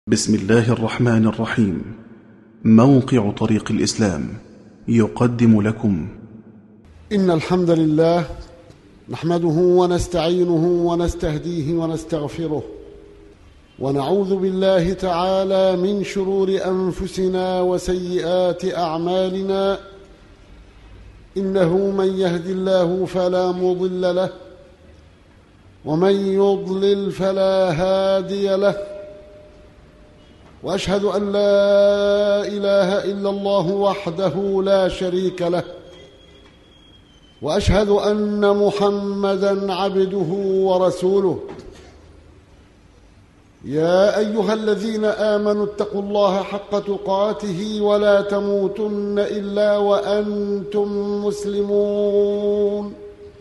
بسم الله الرحمن الرحيم. موقع طريق الإسلام يقدم لكم إن الحمد لله نحمده ونستعينه ونستهديه ونستغفره، ونعوذ بالله تعالى من شرور أنفسنا وسيئات أعمالنا. إنه من يهد الله فلا مضل له، ومن يضلل فلا هادي له، وأشهد أن لا إله إلا الله وحده لا شريك له، وأشهد أن محمدًا عبده ورسوله. يا أيها الذين آمنوا اتقوا الله حق تقاته ولا تموتن إلا وأنتم مسلمون.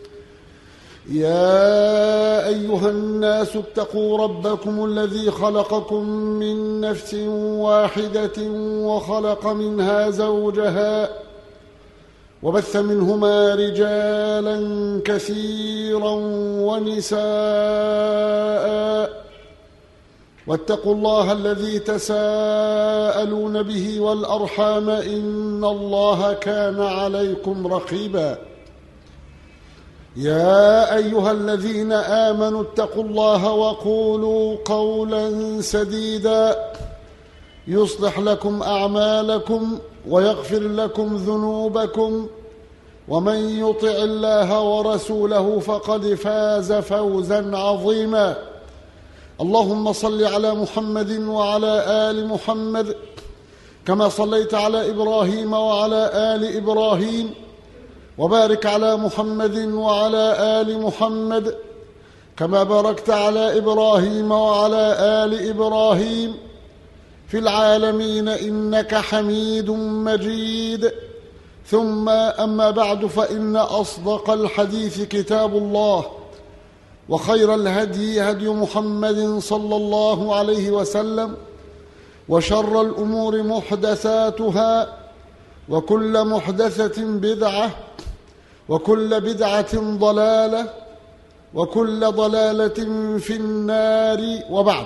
يا أيها الناس اتقوا ربكم الذي خلقكم من نفس واحدة وخلق منها زوجها، وبث منهما رجالا كثيرا ونساء، واتقوا الله الذي تساءلون به والأرحام إن الله كان عليكم رقيبا. يا أيها الذين آمنوا اتقوا الله وقولوا قولا سديدا يصلح لكم أعمالكم ويغفر لكم ذنوبكم، ومن يطع الله ورسوله فقد فاز فوزا عظيما. اللهم صل على محمد وعلى آل محمد كما صليت على إبراهيم وعلى آل إبراهيم، وبارك على محمد وعلى آل محمد كما باركت على إبراهيم وعلى آل إبراهيم في العالمين إنك حميد مجيد. ثم أما بعد، فإن أصدق الحديث كتاب الله، وخير الهدي هدي محمد صلى الله عليه وسلم، وشر الأمور محدثاتها، وكل محدثة بدعة، وكل بدعة ضلالة، وكل ضلالة في النار. وبعد،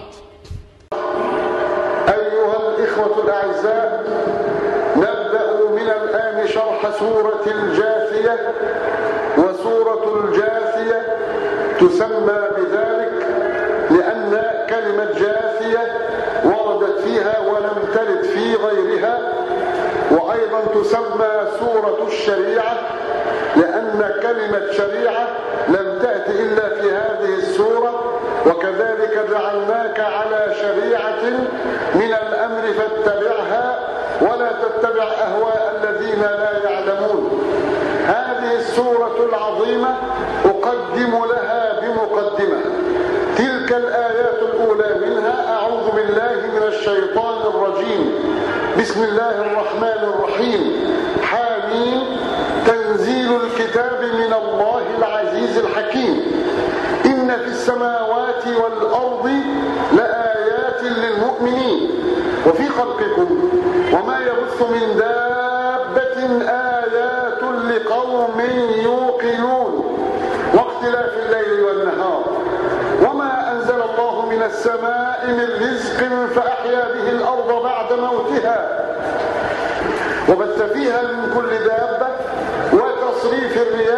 أيها الإخوة الأعزاء، نبدأ من الآن شرح سورة الجاثية. وسورة الجاثية تسمى بذلك لأن كلمة جاثية وردت فيها ولم ترد في غيرها، وأيضا تسمى سورة الشريعة لأن كلمة شريعة لم تأت إلا في هذه السورة. وكذلك جعلناك على شريعة من الأمر فاتبعها ولا تتبع أهواء الذين لا يعلمون. هذه السورة العظيمة أقدم لها بمقدمة. تلك الآيات الأولى منها: أعوذ بالله من الشيطان الرجيم، بسم الله الرحمن الرحيم، حاميم، تنزيل الكتاب من الله العزيز الحكيم، إن في السماوات والأرض لآيات للمؤمنين، وفي خلقكم وما يبث من دابة آيات لقوم يوقنون، واختلاف الليل والنهار، وما أنزل الله من السماء من رزق فأحيا به الأرض بعد موتها، وبث فيها من كل دابة، وتصريف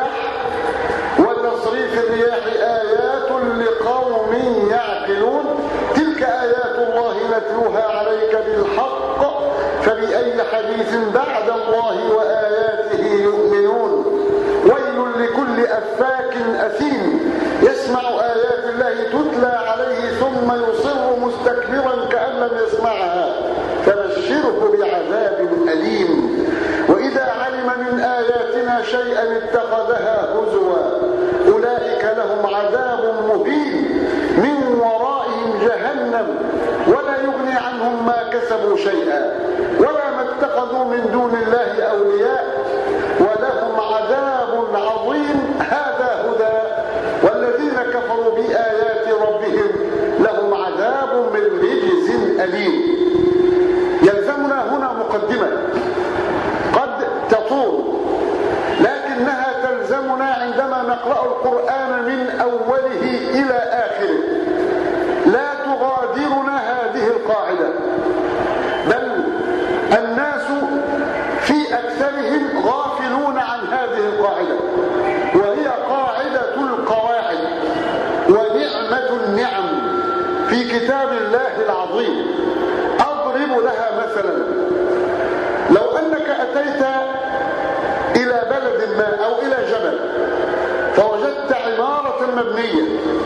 الرياح آيات لقوم يعقلون، تلك آيات الله نتلوها عليك بالحق، فبأي حديث بعد الله وآياته يؤمنون. ويل لكل أفاك أثيم يسمع آيات الله تتلى عليه ثم يصر مستكبرا كأن لم يسمعها، فبشره بعذاب أليم. وإذا علم من آياتنا شيئا اتخذها هزوا، أولئك لهم عذاب مهين من ورائهم جهنم ولا يغني عنهم ما كسبوا شيئا، ولا ما اتخذوا من دون الله أولياء، ولهم عذاب عظيم. هذا هدى، والذين كفروا بآيات ربهم لهم عذاب من رجز أليم. يلزمنا هنا مقدمة قد تطول، لكنها تلزمنا عندما نقرأ القرآن من أوله إلى آخره. لا تغادرنا هذه القاعدة. كتاب الله العظيم. أضرب لها مثلا، لو أنك أتيت إلى بلد ما أو إلى جبل فوجدت عمارة مبنية،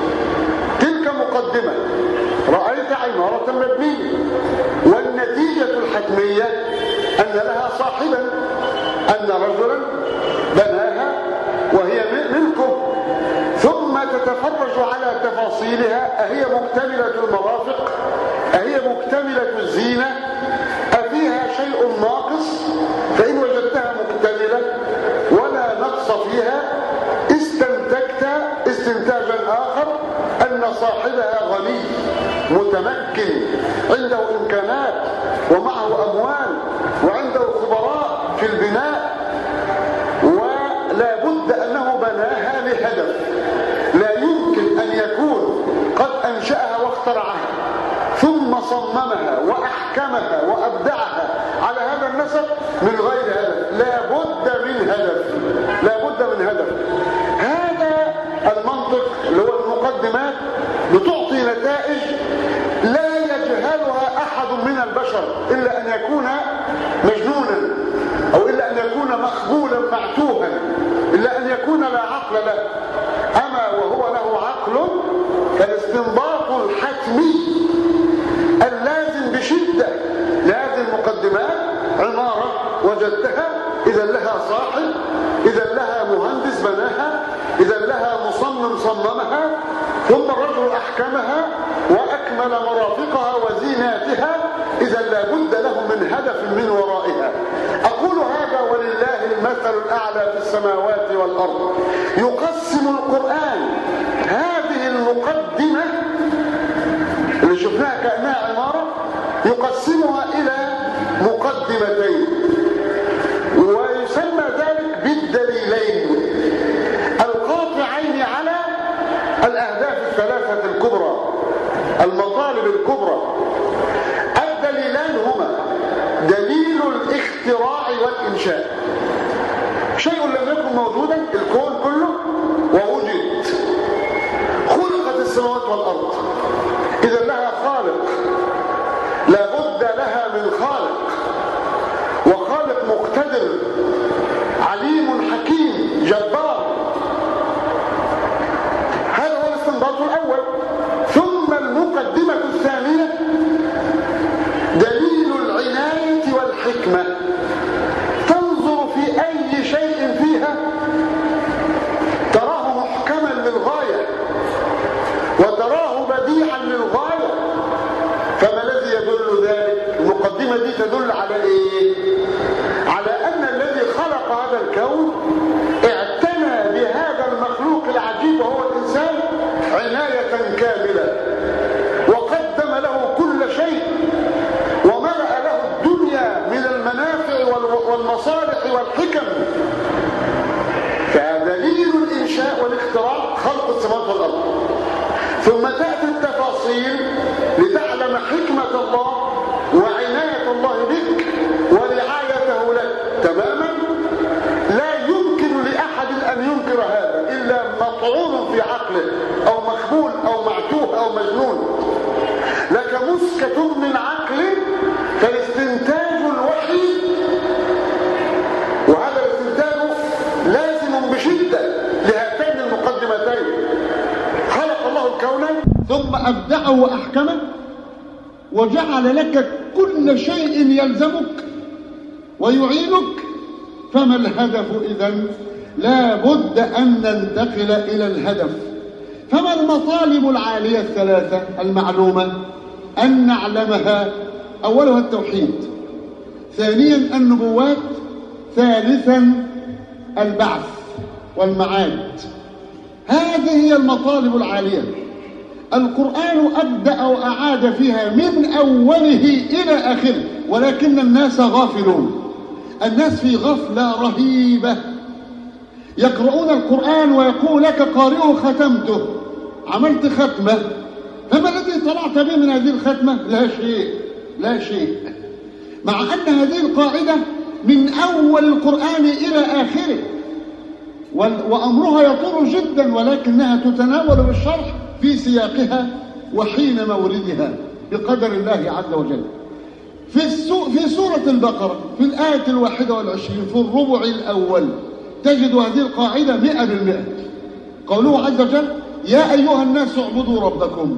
تلك مقدمة، رأيت عمارة مبنية، والنتيجة الحتمية أن لها صاحبا، أن رجلا بناها وهي ملكه، ثم تتفرج على تفاصيلها، أهي مكتملة المرافق، أهي مكتملة الزينة، أفيها شيء ناقص؟ فإن وجدتها مكتملة ولا نقص فيها استنتجت استنتاجا آخر أن صاحبها غني متمكن، عنده إمكانات ومعه أموال وعنده خبراء في البناء، ولا بد أنه بناها لهدف، لا يمكن أن يكون قد أنشأها واخترعها ثم صممها وأحكمها وأبدعها على هذا النسق من غير هدف، لا بد من هدف، لا بد من هدف. هذا المنطق اللي هو المقدمات بتعطي نتائج لا يجهلها أحد من البشر إلا أن يكون مجنونا، أو إلا أن يكون مخبولا معتوها، إلا أن يكون لا عقل له. أما وهو له عقل فالاستنباط الحتمي اللازم بشدة لهذه المقدمات، عمارة وجدتها إذا لها صاحب، إذا لها مهندس بناها، إذا لها مصمم صممها، ثم الرجل أحكمها وأكمل مرافقها وزيناتها، إذا لا بد له من هدف من ورائها. أقول هذا ولله المثل الأعلى في السماوات والأرض. يقسم القرآن هذه المقدمة اللي شفناها كأنها عمارة، يقسمها إلى مقدمتين، ويسمى ذلك بالدليلين القاطعين على الأهداف الثلاثة الكبرى، المطالب الكبرى. الدليلان هما دليل الاختراع والإنشاء، شيء لم يكن موجودا، الكون كله ووجد، خلقت السماوات والأرض، إذا لها خالق، لا بد لها من خالق، وخالق مقتدر عليم حكيم جبار. هذا هو الاستنباط الأول. ثم المقدمة الثانية دليل العناية والحكمة، تنظر في أي شيء فيها تراه محكما للغاية وتراه بديعا للغاية. فما الذي يدل ذلك؟ المقدمة دي تدل على إيه؟ على أن الذي خلق هذا الكون اعتنى بهذا المخلوق العجيب وهو الإنسان عناية كاملة، وقدم له كل شيء، وملأ له الدنيا من المنافع والمصالح والحكم. فدليل الإنشاء والاختراع خلق السماوات والأرض. ثم تأتي التفاصيل لتعلم حكمة الله وعناية الله بك ورعايته لك تماما. لا يمكن لأحد أن ينكر هذا إلا مطعون في عقله أو مخبول أو معتوه أو مجنون. لك مسكة من عقله، فالاستنتاج الوحيد، وهذا الاستنتاج لازم بشدة لهاتين المقدمتين. خلق الله الكون ثم أبدعه وأحكمه وجعل لك كل شيء يلزمك ويعينك. فما الهدف إذن؟ لا بد أن ننتقل إلى الهدف. فما المطالب العالية الثلاثة المعلومة أن نعلمها؟ أولها التوحيد، ثانيا النبوات، ثالثا البعث والمعاد. هذه هي المطالب العالية. القرآن أبدأ وأعاد فيها من أوله إلى آخره، ولكن الناس غافلون. الناس في غفلة رهيبة، يقرؤون القرآن ويقول لك قارئه ختمته، عملت ختمة، فما الذي طلعت به من هذه الختمة؟ لا شيء، لا شيء، مع أن هذه القاعدة من أول القرآن إلى آخره، وأمرها يطول جدا، ولكنها تتناول بالشرح في سياقها وحين موردها بقدر الله عز وجل. في سورة البقرة في الآية 21 في الربع الأول تجد هذه القاعدة 100%. قوله عز وجل: يا أيها الناس اعبدوا ربكم.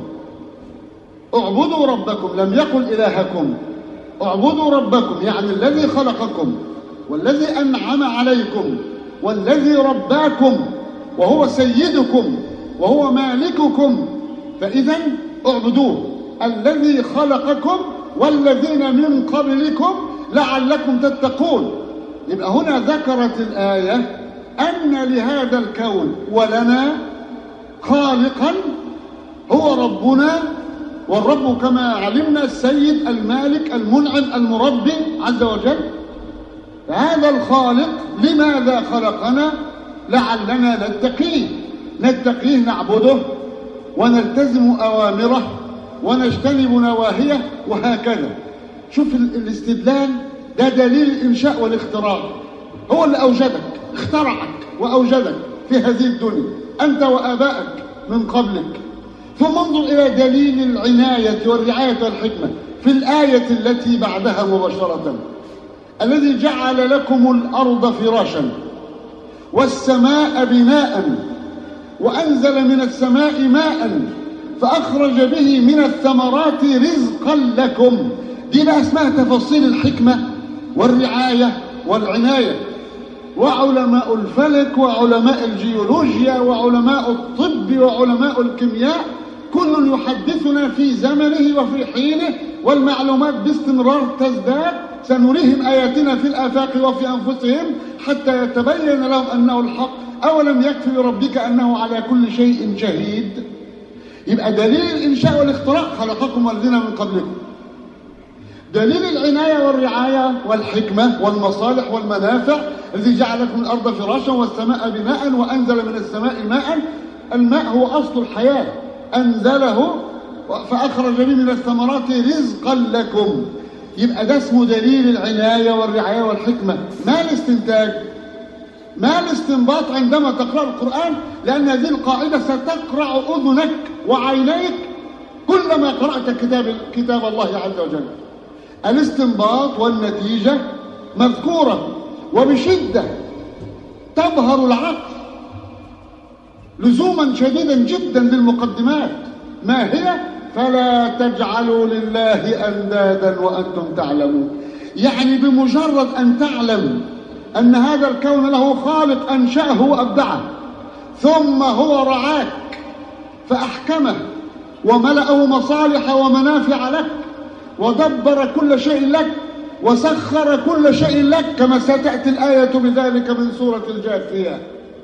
اعبدوا ربكم، لم يقل إلهكم. اعبدوا ربكم يعني الذي خلقكم والذي أنعم عليكم والذي رباكم وهو سيدكم وهو مالككم، فإذا اعبدوه الذي خلقكم والذين من قبلكم لعلكم تتقون. يبقى هنا ذكرت الآية أن لهذا الكون ولنا خالقا هو ربنا، والرب كما علمنا السيد المالك المنعم المربي عز وجل. هذا الخالق لماذا خلقنا؟ لعلنا نتقيه نعبده ونلتزم أوامره ونجتنب نواهيه وهكذا. شوف الاستدلال ده دليل الإنشاء والاختراع. هو اللي أوجدك، اخترعك وأوجدك في هذه الدنيا أنت وآبائك من قبلك. ثم انظر إلى دليل العناية والرعاية والحكمة في الآية التي بعدها مباشرة: الذي جعل لكم الأرض فراشا والسماء بناء وأنزل من السماء ماء فأخرج به من الثمرات رزقا لكم. دي بقى اسمها تفاصيل الحكمة والرعاية والعناية. وعلماء الفلك وعلماء الجيولوجيا وعلماء الطب وعلماء الكيمياء كل يحدثنا في زمنه وفي حينه، والمعلومات باستمرار تزداد. سنريهم آياتنا في الآفاق وفي أنفسهم حتى يتبين لهم أنه الحق. أولم يكفي بربك أنه على كل شيء شهيد؟ يبقى دليل الإنشاء والاختراع خلقكم والذين من قبلكم. دليل العناية والرعاية والحكمة والمصالح والمنافع: الذي جعل لكم الأرض فراشا والسماء بناء وأنزل من السماء ماء. الماء هو أصل الحياة، أنزله فأخرج به من الثمرات رزقا لكم. يبقى ده اسمه دليل العناية والرعاية والحكمة. ما الاستنتاج؟ ما الاستنباط عندما تقرأ القرآن؟ لأن هذه القاعدة ستقرع أذنك وعينيك كلما قرأت كتاب الله عز وجل. الاستنباط والنتيجة مذكورة وبشدة تظهر العقل لزوما شديدا جدا للمقدمات. ما هي؟ فلا تجعلوا لله أندادا وأنتم تعلمون. يعني بمجرد أن تعلم أن هذا الكون له خالق أنشأه وأبدعه، ثم هو رعاك فأحكمه وملأه مصالح ومنافع لك ودبر كل شيء لك وسخر كل شيء لك، كما ستأتي الآية بذلك من سورة الجاثية.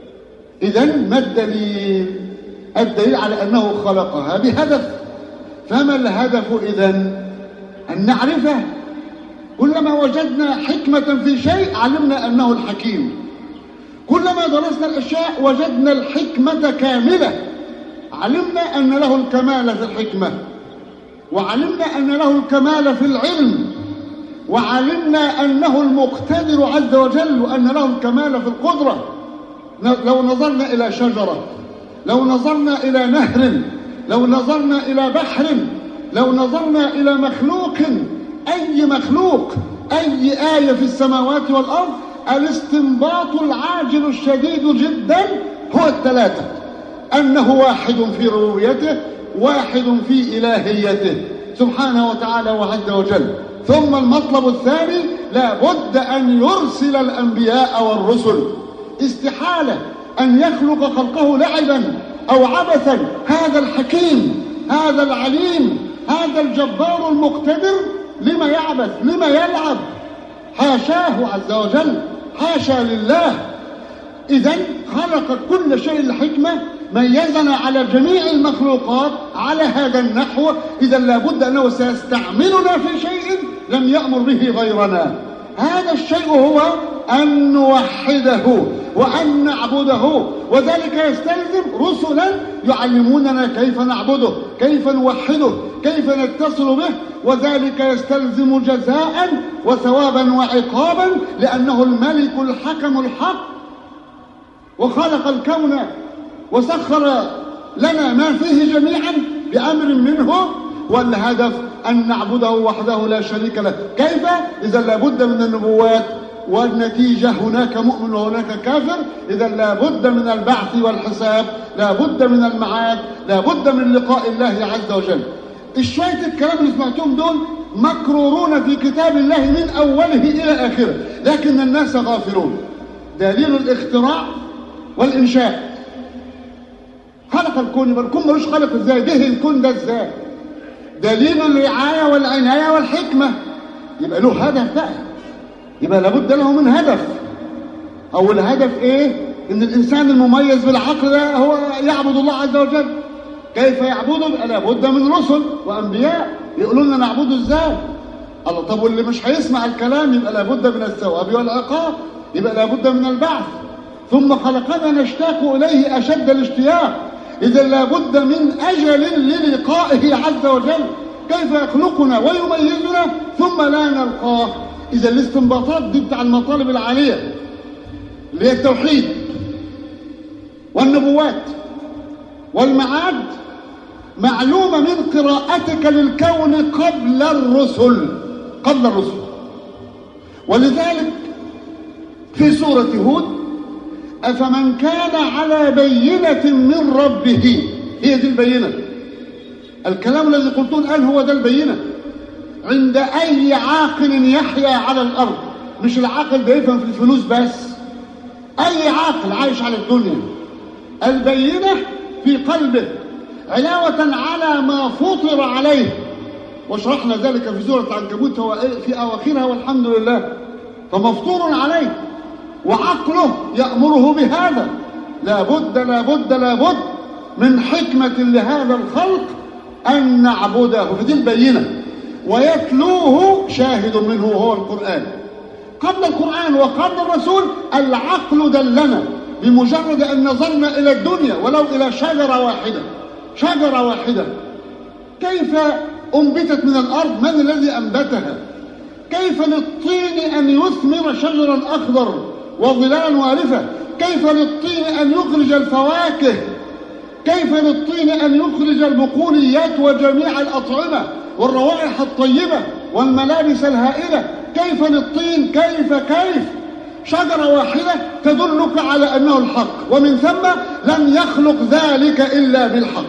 إذن ما الدليل؟ الدليل على أنه خلقها بهدف. فما الهدف إذن؟ أن نعرفه. كلما وجدنا حكمة في شيء علمنا أنه الحكيم. كلما درسنا الأشياء وجدنا الحكمة كاملة، علمنا أن له الكمال في الحكمة، وعلمنا أن له الكمال في العلم، وعلمنا أنه المقتدر عز وجل وأن له الكمال في القدرة. لو نظرنا إلى شجرة، لو نظرنا إلى نهر، لو نظرنا إلى بحر، لو نظرنا إلى مخلوق، أي مخلوق، أي آية في السماوات والأرض، الاستنباط العاجل الشديد جدا هو الثلاثة: أنه واحد في ربوبيته، واحد في إلهيته سبحانه وتعالى وعز وجل. ثم المطلب الثاني: لا بد أن يرسل الأنبياء والرسل. استحالة أن يخلق خلقه لعبا أو عبثا. هذا الحكيم، هذا العليم، هذا الجبار المقتدر لما يعبث؟ لما يلعب؟ حاشاه عز وجل، حاشا لله. إذن خلق كل شيء الحكمة، ميزنا على جميع المخلوقات على هذا النحو. إذن لابد أنه سيستعملنا في شيء لم يأمر به غيرنا. هذا الشيء هو أن نوحده وأن نعبده، وذلك يستلزم رسلا يعلموننا كيف نعبده، كيف نوحده، كيف نتصل به، وذلك يستلزم جزاء وثوابا وعقابا، لأنه الملك الحكم الحق، وخلق الكون وسخر لنا ما فيه جميعا بأمر منه، والهدف أن نعبده وحده لا شريك له. كيف؟ إذا لابد من النبوات، والنتيجة هناك مؤمن وهناك كافر. إذا لابد من البعث والحساب، لابد من المعاد، لابد من لقاء الله عز وجل. الشوية الكلام اللي سمعتهم دول مكرورون في كتاب الله من أوله إلى آخره، لكن الناس غافلون. دليل الاختراع والإنشاء. خلق الكون، يبقى الكون ملوش خلق ازاي؟ به الكون ده ازاي؟ دليل الرعاية والعناية والحكمة، يبقى له هدف بقى، يبقى لابد له من هدف. أو الهدف إيه؟ إن الإنسان المميز بالعقل ده هو يعبد الله عز وجل. كيف يعبده؟ يبقى لابد من رسل وأنبياء يقولوا لنا نعبده ازاي. الله، طب واللي مش هيسمع الكلام يبقى لابد من الثواب والعقاب، يبقى لابد من البعث. ثم خلقنا نشتاق إليه أشد الاشتياق، إذا لابد من أجل للقائه عز وجل. كيف يخلقنا ويميزنا ثم لا نلقاه؟ إذا الاستنباطات دي بتاع المطالب العالية اللي هي التوحيد والنبوات والمعاد معلومة من قراءتك للكون قبل الرسل. ولذلك في سورة هود: أفمن كان على بينة من ربه، هي دي البينة. الكلام الذي قلتون الآن هو ده البينة عند أي عاقل يحيا على الأرض. مش العاقل ده يفهم في الفلوس بس، أي عاقل عايش على الدنيا البينة في قلبه علاوة على ما فطر عليه، وشرحنا ذلك في سورة العنكبوت في أواخرها والحمد لله. فمفطور عليه وعقله يأمره بهذا. لابد من حكمة لهذا الخلق أن نعبده، فدي البينة. ويتلوه شاهد منه وهو القرآن. قبل القرآن وقبل الرسول العقل دلنا بمجرد أن نظرنا إلى الدنيا ولو إلى شجرة واحدة. كيف أنبتت من الأرض؟ من الذي أنبتها؟ كيف للطين أن يثمر شجرا أخضر وظلالا وارفة؟ كيف للطين أن يخرج الفواكه؟ كيف للطين أن يخرج البقوليات وجميع الأطعمة والروائح الطيبة والملابس الهائلة؟ كيف للطين؟ كيف شجرة واحدة تدلك على أنه الحق، ومن ثم لم يخلق ذلك إلا بالحق.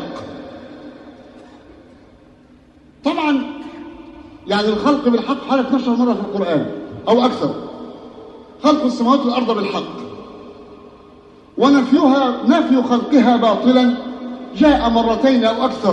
طبعا يعني الخلق بالحق حالة 12 مرة في القرآن أو أكثر. خلق السماوات والأرض بالحق، نفي خلقها باطلا جاء مرتين أو أكثر.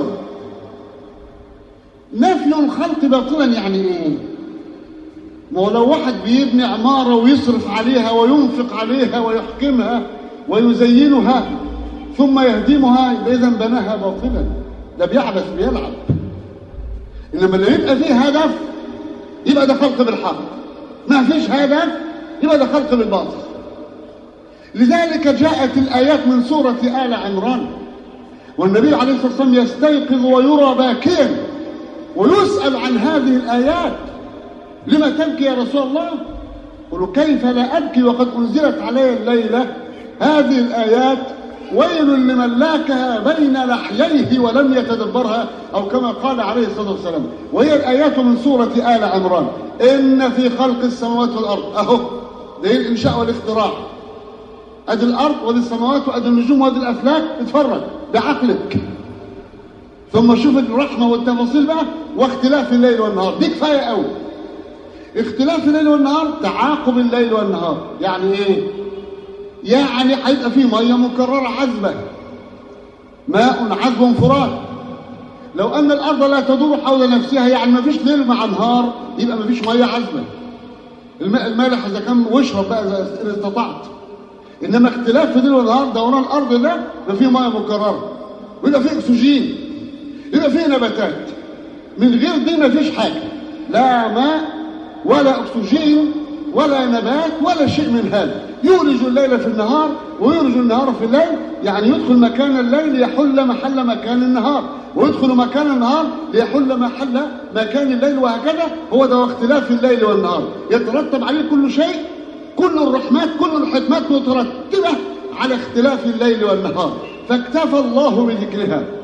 نفي الخلق باطلا يعني إيه؟ ولو واحد بيبني عمارة ويصرف عليها وينفق عليها ويحكمها ويزينها ثم يهدمها، يبقى إذن بناها باطلا، ده بيعبث بيلعب. إنما اللي يبقى فيه هدف يبقى ده خلق بالحق، ما فيش هدف يبقى ده خلق بالباطل. لذلك جاءت الآيات من سورة آل عمران، والنبي عليه الصلاة والسلام يستيقظ ويرى باكيا ويسأل عن هذه الآيات: لما تبكي يا رسول الله؟ قلوا: كيف لا أبكي وقد أنزلت علي الليلة هذه الآيات، ويل لمن لاكها بين لحييه ولم يتدبرها، أو كما قال عليه الصلاة والسلام. وهي الآيات من سورة آل عمران: إن في خلق السماوات والأرض، أهو ده الإنشاء والاختراع، أدي الأرض وأدي السماوات وأدي النجوم وأدي الأفلاك، اتفرج بعقلك. ثم شوف الرحمة والتفاصيل بقى، واختلاف الليل والنهار، دي كفاية قوي. اختلاف الليل والنهار، تعاقب الليل والنهار. يعني ايه؟ يعني هيبقى فيه ميه مكرره عذبه، ماء عذب فرات. لو ان الارض لا تدور حول نفسها، يعني ما فيش ليل مع نهار، يبقى ما فيش ميه عذبه. الماء المالح اذا كان واشرب بقى اذا استطعت. انما اختلاف في الليل والنهار، دوران الارض ده ما فيه ميه مكرره، ويبقى فيه اكسجين، يبقى فيه نباتات. من غير دي ما فيش حاجه، لا ماء ولا أكسجين ولا نبات ولا شيء من هذا. يولج الليل في النهار ويولج النهار في الليل، يعني يدخل مكان الليل يحل محل مكان النهار، ويدخل مكان النهار ليحل محل مكان الليل، وهكذا. هو ده اختلاف الليل والنهار، يترتب عليه كل شيء، كل الرحمات كل الحكمات مترتبة على اختلاف الليل والنهار. فاكتفى الله بذكرها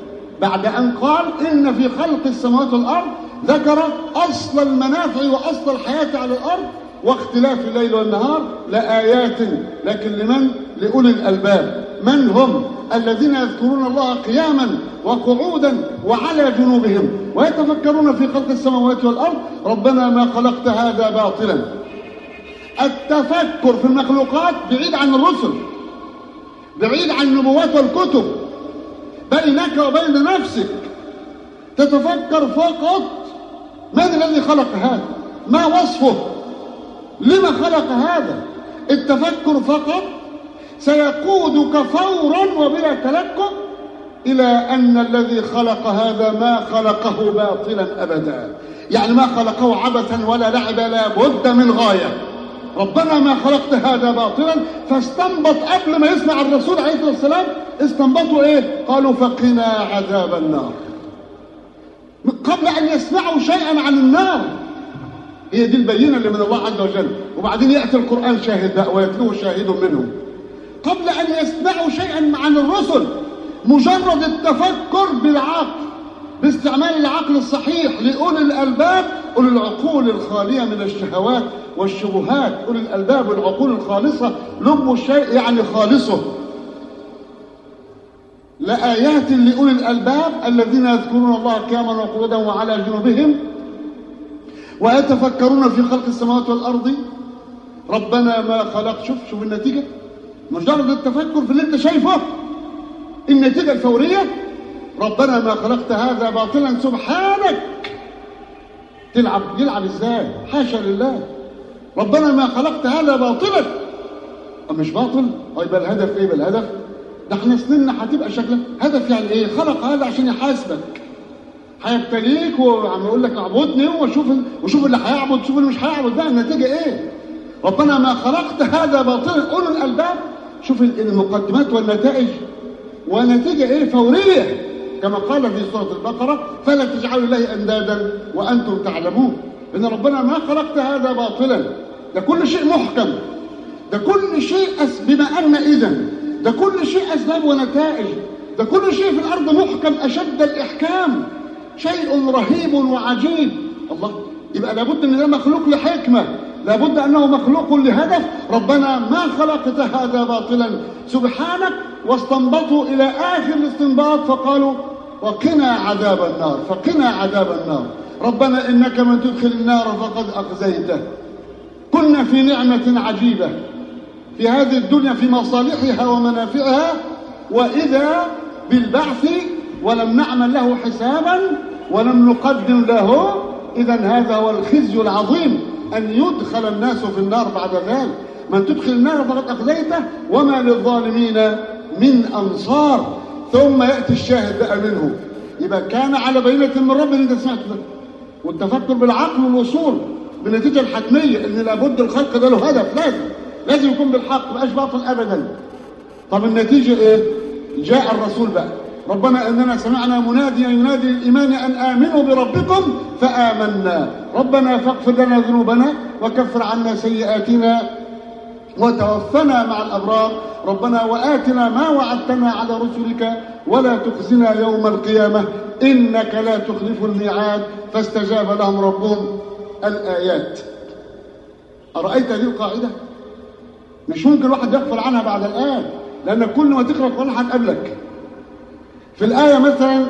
بعد أن قال إن في خلق السماوات والأرض ذكر أصل المنافع وأصل الحياة على الأرض واختلاف الليل والنهار لآيات، لكن لمن؟ لأولي الألباب. من هم؟ الذين يذكرون الله قياما وقعودا وعلى جنوبهم ويتفكرون في خلق السماوات والأرض ربنا ما خلقت هذا باطلا. التفكر في المخلوقات بعيد عن الرسل، بعيد عن النبوات والكتب، بينك وبين نفسك. تتفكر فقط من الذي خلق هذا، ما وصفه، لما خلق هذا. التفكر فقط سيقودك فورا وبلا تلكؤ إلى أن الذي خلق هذا ما خلقه باطلا أبدا، يعني ما خلقه عبثا ولا لعب، لا بد من غاية. ربنا ما خلقت هذا باطلا، فاستنبط قبل ما يسمع الرسول عليه الصلاة والسلام استنبطوا ايه؟ قالوا فقنا عذاب النار، قبل أن يسمعوا شيئا عن النار. هي دي البينة اللي من الله عز وجل. وبعدين يأتي القرآن شاهد بقى ويتلوه شاهد منهم. قبل أن يسمعوا شيئا عن الرسل، مجرد التفكر بالعقل، باستعمال العقل الصحيح لأولي الألباب، أولي العقول الخالية من الشهوات والشبهات، أولي الألباب والعقول الخالصة، لب الشيء يعني خالصه. لآيات لأولي الألباب الذين يذكرون الله قياما وقعودا وعلى جنوبهم ويتفكرون في خلق السماوات والأرض ربنا ما خلق. شوف النتيجة، مجرد التفكر في اللي انت شايفه، النتيجة الفورية ربنا ما خلقت هذا باطلا سبحانك. يلعب ازاي؟ حاشا لله. ربنا ما خلقت هذا باطلا. مش باطل؟ يبقى الهدف ايه؟ بالهدف ده احنا سننا هتبقى شكلها هدف. يعني ايه؟ خلق هذا عشان يحاسبك، هيبتليك وعم يقول لك اعبدني وشوف اللي هيعبد، شوف اللي مش هيعبد. بقى النتيجة ايه؟ ربنا ما خلقت هذا باطلا. أولو الألباب شوف المقدمات والنتائج، ونتيجة ايه؟ فورية، كما قال في سورة البقرة فلا تجعلوا الله أندادا وأنتم تعلمون إن ربنا ما خلقت هذا باطلا. ده كل شيء محكم، ده كل شيء بما أن إذن، ده كل شيء أسباب ونتائج، ده كل شيء في الأرض محكم أشد الإحكام، شيء رهيب وعجيب. الله، يبقى لابد أن ده مخلوق لحكمة، لابد أنه مخلوق لهدف. ربنا ما خلقت هذا باطلا سبحانك. واستنبطوا إلى آخر الاستنباط فقالوا وقنا عذاب النار، فقنا عذاب النار. ربنا إنك من تدخل النار فقد أخزيته. كنا في نعمة عجيبة في هذه الدنيا في مصالحها ومنافعها، وإذا بالبعث ولم نعمل له حسابا ولم نقدم له. إذن هذا هو الخزي العظيم، أن يدخل الناس في النار بعد ذلك. من تدخل النار فقد أخزيته وما للظالمين من أنصار. ثم يأتي الشاهد بقى منه. يبقى كان على بينة من رب اللي انت سمعت ده، والتفكر بالعقل والوصول بالنتيجة الحتمية ان لابد الخلق ده له هدف، لازم يكون بالحق، مبقاش باطل أبدا. طب النتيجة ايه؟ جاء الرسول بقى، ربنا إننا سمعنا مناديا ينادي للإيمان أن آمنوا بربكم فآمنا. ربنا فاغفر لنا ذنوبنا وكفر عنا سيئاتنا وتوفنا مع الأبرار. ربنا وآتنا ما وعدتنا على رسلك ولا تخزنا يوم القيامة إنك لا تخلف الميعاد. فاستجاب لهم ربهم. الآيات. أرأيت هذه القاعدة؟ مش ممكن واحد يغفل عنها بعد الآية، لأن كل ما تقرأ القرآن هتقابلك. في الآية مثلا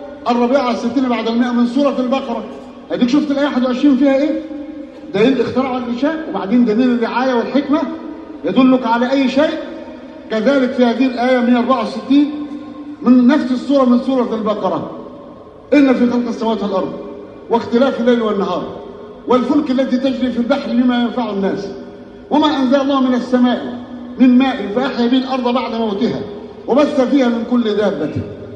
64 بعد 100 من سورة البقرة، هديك شفت الآية 21 فيها إيه؟ دليل الاختراع والإنشاء، وبعدين دليل الرعاية والحكمة يدلك على أي شيء. كذلك في هذه الآية 164 من نفس السورة من سورة البقرة، إن في خلق السماوات والأرض واختلاف الليل والنهار والفلك التي تجري في البحر بما ينفع الناس وما أنزل الله من السماء من ماء فأحيا به الأرض بعد موتها وبث فيها من كل دابة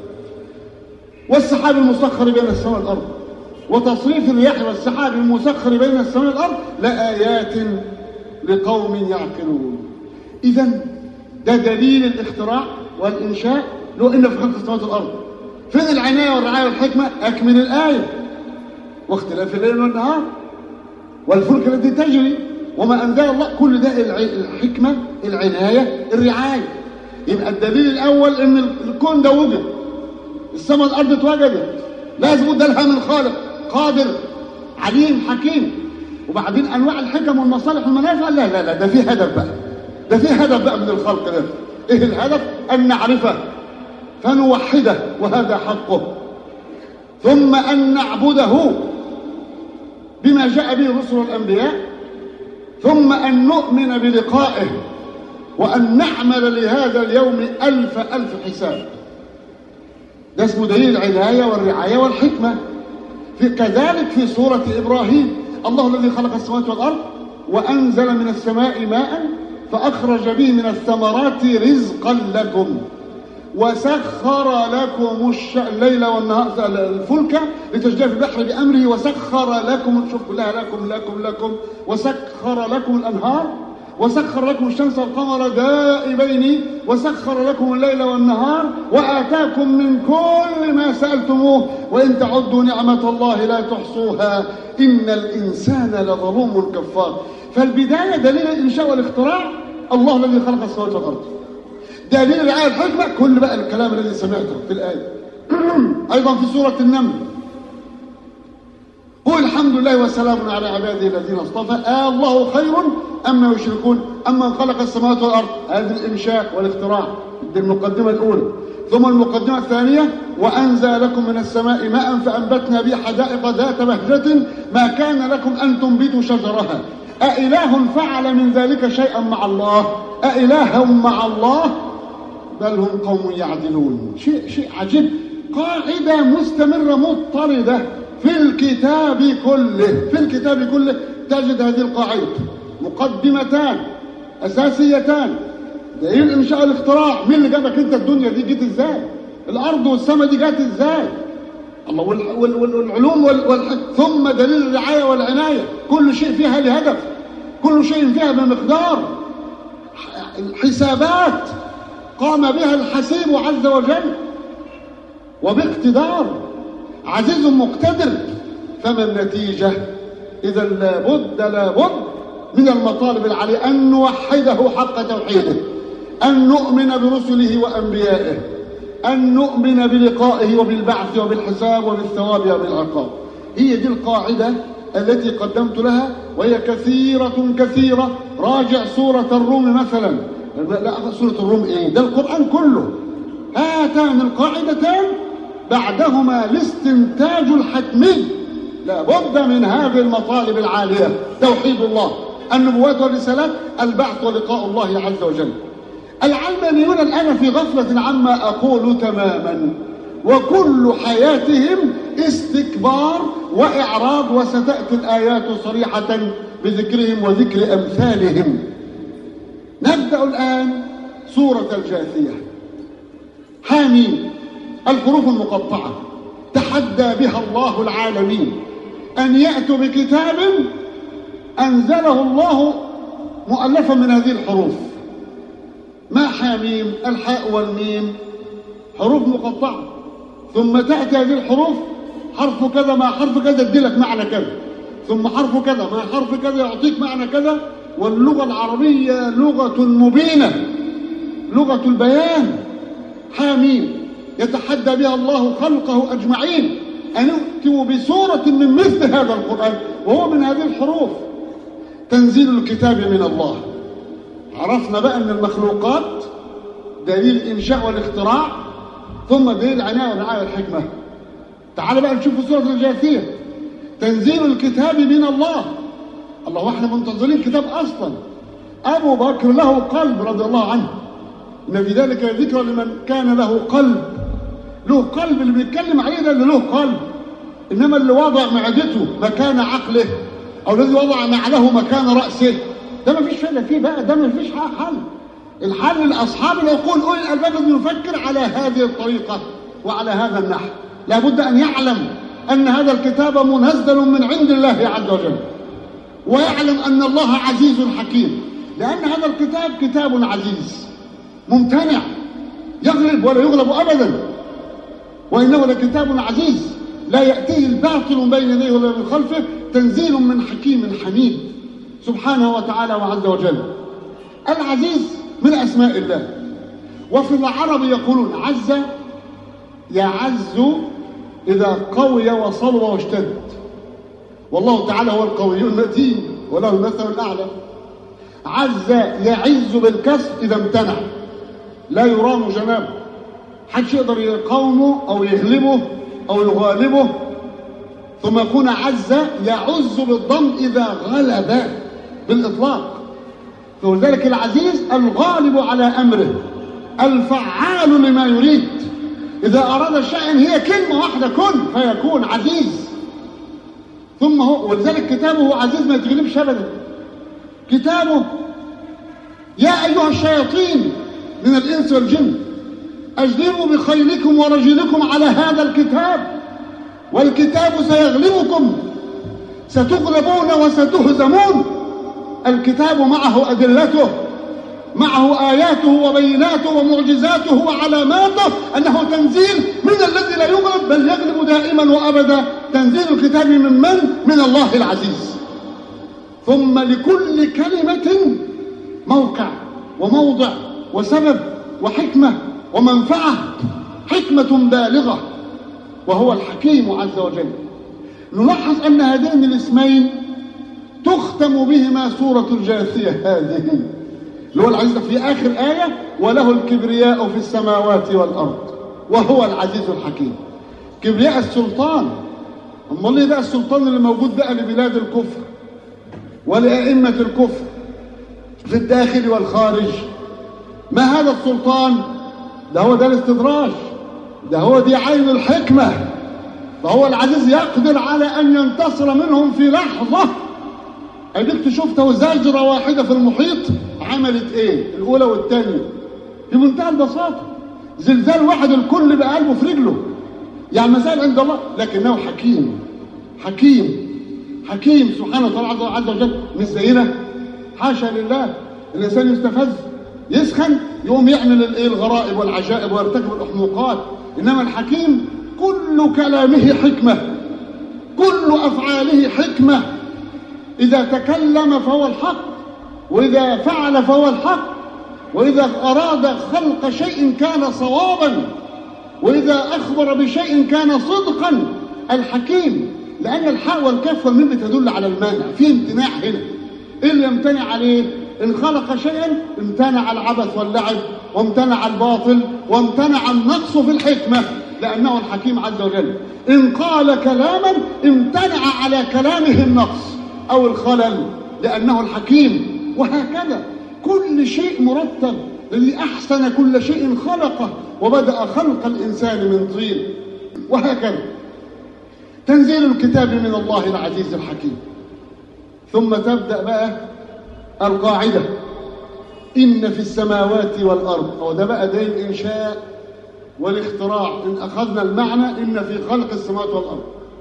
والسحاب المسخر بين السماء والأرض وتصريف الرياح والسحاب المسخر بين السماء والأرض لآيات لقوم يعقلون. إذن ده دليل الاختراع والإنشاء، لو إن في خلق السماوات والأرض. فين العناية والرعاية والحكمة؟ أكمل الآية. واختلاف الليل والنهار والفلك التي تجري وما أنزل الله، كل ده الحكمة، العناية، الرعاية. يبقى الدليل الأول إن الكون ده وجد، السماء والأرض اتوجدت، لازم بد لها من خالق قادر عليم حكيم. وبعدين أنواع الحكم والمصالح والمنافع، لا لا لا، ده في هدف بقى، ده في هدف بقى من الخلق ده. إيه الهدف؟ أن نعرفه فنوحده وهذا حقه، ثم أن نعبده بما جاء به رسل الأنبياء، ثم أن نؤمن بلقائه، وأن نعمل لهذا اليوم ألف حساب. ده اسمه دليل العناية والرعاية والحكمة. كذلك في سورة إبراهيم، الله الذي خلق السماوات والأرض وأنزل من السماء ماء فأخرج به من الثمرات رزقا لكم وسخر لكم الليل والنهار الفلك لتجري في البحر بأمره وسخر لكم، شوف كلها لكم وسخر لكم الأنهار وسخر لكم الشمس والقمر دائبين وسخر لكم الليل والنهار وآتاكم من كل ما سألتموه وإن تعدوا نعمة الله لا تحصوها إن الإنسان لظلوم كفار. فالبداية دليل الإنشاء والاختراع الله الذي خلق السماوات والأرض، دليل الرعاية الحكمة كل بقى الكلام الذي سمعته في الآية. أيضا في سورة النمل قل الحمد لله وسلام على عباده الذين اصطفى الله خير أما يشركون أمن خلق السماوات والأرض. هذا الإنشاء والاختراع، دي المقدمة الأولى. ثم المقدمة الثانية وأنزل لكم من السماء ماء فأنبتنا به حدائق ذات بهجة ما كان لكم أن تنبتوا شجرها أإله فعل من ذلك شيئا مع الله أإله مع الله بل هم قوم يعدلون. شيء عجيب، قاعدة مستمرة مضطردة في الكتاب كله تجد هذه القاعدة، مقدمتان أساسيتان، دليل الإنشاء والاختراع. مين اللي جابك أنت الدنيا دي؟ جيت إزاي؟ الأرض والسماء دي جات إزاي؟ الله والعلوم والحكم. ثم دليل الرعاية والعناية، كل شيء فيها لهدف، كل شيء فيها بمقدار، حسابات قام بها الحسيب عز وجل وباقتدار، عزيز مقتدر. فما النتيجة؟ إذا لابد من المطالب العالية أن نوحده حق توحيده، أن نؤمن برسله وأنبيائه، أن نؤمن بلقائه وبالبعث وبالحساب وبالثواب وبالعقاب. هي دي القاعدة التي قدمت لها، وهي كثيرة. راجع سورة الروم مثلا، لا سورة الروم إيه؟ ده القرآن كله. هاتان القاعدتان بعدهما الاستنتاج الحتمي، لا بد من هذه المطالب العالية: توحيد الله، النبوات والرسالات، البعث ولقاء الله عز وجل. العلمانيون الآن في غفلة عما أقول تماما، وكل حياتهم استكبار وإعراض، وستأتي الآيات صريحة بذكرهم وذكر أمثالهم. نبدأ الآن سورة الجاثية. حامين، الحروف المقطعة، تحدى بها الله العالمين أن يأتوا بكتاب أنزله الله مؤلفا من هذه الحروف. ما حاميم؟ الحاء والميم حروف مقطعة، ثم تأتي هذه الحروف حرف كذا مع حرف كذا يديلك معنى كذا، ثم حرف كذا مع حرف كذا يعطيك معنى كذا. واللغة العربية لغة مبينة، لغة البيان. حاميم يتحدى بها الله خلقه أجمعين أن يأتوا بسورة من مثل هذا القرآن وهو من هذه الحروف. تنزيل الكتاب من الله. عرفنا بقى أن المخلوقات دليل الإنشاء والاختراع، ثم دليل العناية والرعاية والحكمة. تعال بقى نشوف سورة الجاثية. تنزيل الكتاب من الله. الله، واحنا منتظرين كتاب أصلا. أبو بكر له قلب رضي الله عنه، إن في ذلك ذكر لمن كان له قلب. له قلب، اللي بيتكلم عليه ده اللي له قلب. إنما اللي وضع معدته مكان عقله، أو الذي وضع نعله مكان رأسه، ده ما فيش فايدة فيه بقى، ده ما فيش حل. الحل لأصحاب العقول، أولي الألباب، الذي يفكر على هذه الطريقة وعلى هذا النحو. لابد أن يعلم أن هذا الكتاب منزل من عند الله عز وجل، ويعلم أن الله عزيز حكيم، لأن هذا الكتاب كتاب عزيز ممتنع، يغلب ولا يغلب أبدا، وإنه لكتاب عزيز لا يأتيه الباطل من بين يديه ولا من خلفه، تنزيل من حكيم حميد سبحانه وتعالى وعز وجل. العزيز من أسماء الله، وفي العرب يقولون عز يعز إذا قوي وصلب واشتد، والله تعالى هو القوي المتين وله المثل الأعلى. عز يعز بالكسر إذا امتنع، لا يرام جنابه، حدش يقدر يقاومه أو يغلبه أو يغالبه. ثم يكون عز يعز بالضم إذا غلب بالإطلاق. فلذلك العزيز الغالب على أمره، الفعال لما يريد. إذا أراد شيئا هي كلمة واحدة كن فيكون عزيز. ثم هو ولذلك كتابه عزيز ما يتغلبش أبدا. كتابه يا أيها الشياطين من الإنس والجن أجلبوا بخيلكم ورجلكم على هذا الكتاب، والكتاب سيغلبكم، ستغلبون وستهزمون. الكتاب معه أدلته، معه آياته وبيناته ومعجزاته وعلاماته، أنه تنزيل من الذي لا يغلب بل يغلب دائما وأبدا. تنزيل الكتاب من الله العزيز. ثم لكل كلمة موقع وموضع وسبب وحكمة ومنفعة، حكمة بالغة، وهو الحكيم عز وجل. نلاحظ أن هذين الاسمين تختم بهما سورة الجاثية هذه، اللي هو العزيز في آخر آية: وله الكبرياء في السماوات والأرض وهو العزيز الحكيم. كبرياء السلطان. أما ليه بقى السلطان اللي موجود بقى لبلاد الكفر ولأئمة الكفر في الداخل والخارج؟ ما هذا السلطان؟ ده هو ده الاستدراج، ده هو دي عين الحكمة. فهو العزيز يقدر على أن ينتصر منهم في لحظة. أديك تشوف زجرة واحدة في المحيط عملت إيه؟ الأولى والثانية في منتهى البساطة. زلزال واحد الكل بقى قلبه في رجله. يعني مسائل عند الله، لكنه حكيم حكيم حكيم سبحانه وتعالى عز وجل. مش زينا، حاشا لله. الإنسان يستفز يسخن يقوم يعمل الغرائب والعجائب ويرتكب الأحمقات. إنما الحكيم كل كلامه حكمة، كل أفعاله حكمة. إذا تكلم فهو الحق، وإذا فعل فهو الحق، وإذا أراد خلق شيء كان صوابا، وإذا أخبر بشيء كان صدقا. الحكيم، لأن الحاء والكاف والميم بتدل على المانع، في امتناع هنا. إيه اللي يمتنع عليه؟ إن خلق شيئا امتنع العبث واللعب، وامتنع الباطل، وامتنع النقص في الحكمة، لأنه الحكيم عز وجل. إن قال كلاما امتنع على كلامه النقص أو الخلل، لأنه الحكيم. وهكذا كل شيء مرتب. الذي أحسن كل شيء خلقه، وبدأ خلق الإنسان من طين. وهكذا تنزيل الكتاب من الله العزيز الحكيم. ثم تبدأ بقى القاعدة: إن في السماوات والأرض. وده بقى ده الإنشاء والاختراع. إن أخذنا المعنى إن في خلق السماوات والأرض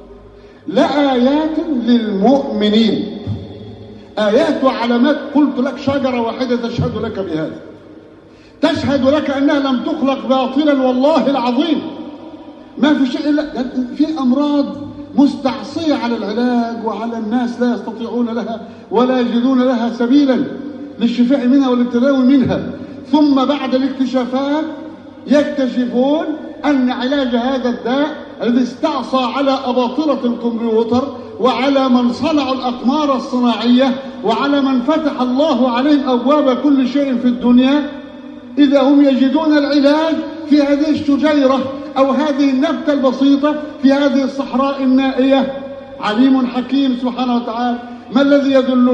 لآيات للمؤمنين. آيات وعلامات. قلت لك شجرة واحدة تشهد لك بهذا، تشهد لك أنها لم تخلق باطلا والله العظيم. ما في شيء إلا في أمراض مستعصية على العلاج، وعلى الناس لا يستطيعون لها ولا يجدون لها سبيلا للشفاء منها والابتلاء منها. ثم بعد الاكتشافات يكتشفون أن علاج هذا الداء الذي استعصى على أباطرة الكمبيوتر وعلى من صنعوا الأقمار الصناعية وعلى من فتح الله عليهم أبواب كل شيء في الدنيا، إذا هم يجدون العلاج في هذه الشجيرة أو هذه النبتة البسيطة في هذه الصحراء النائية. عليم حكيم سبحانه وتعالى. ما الذي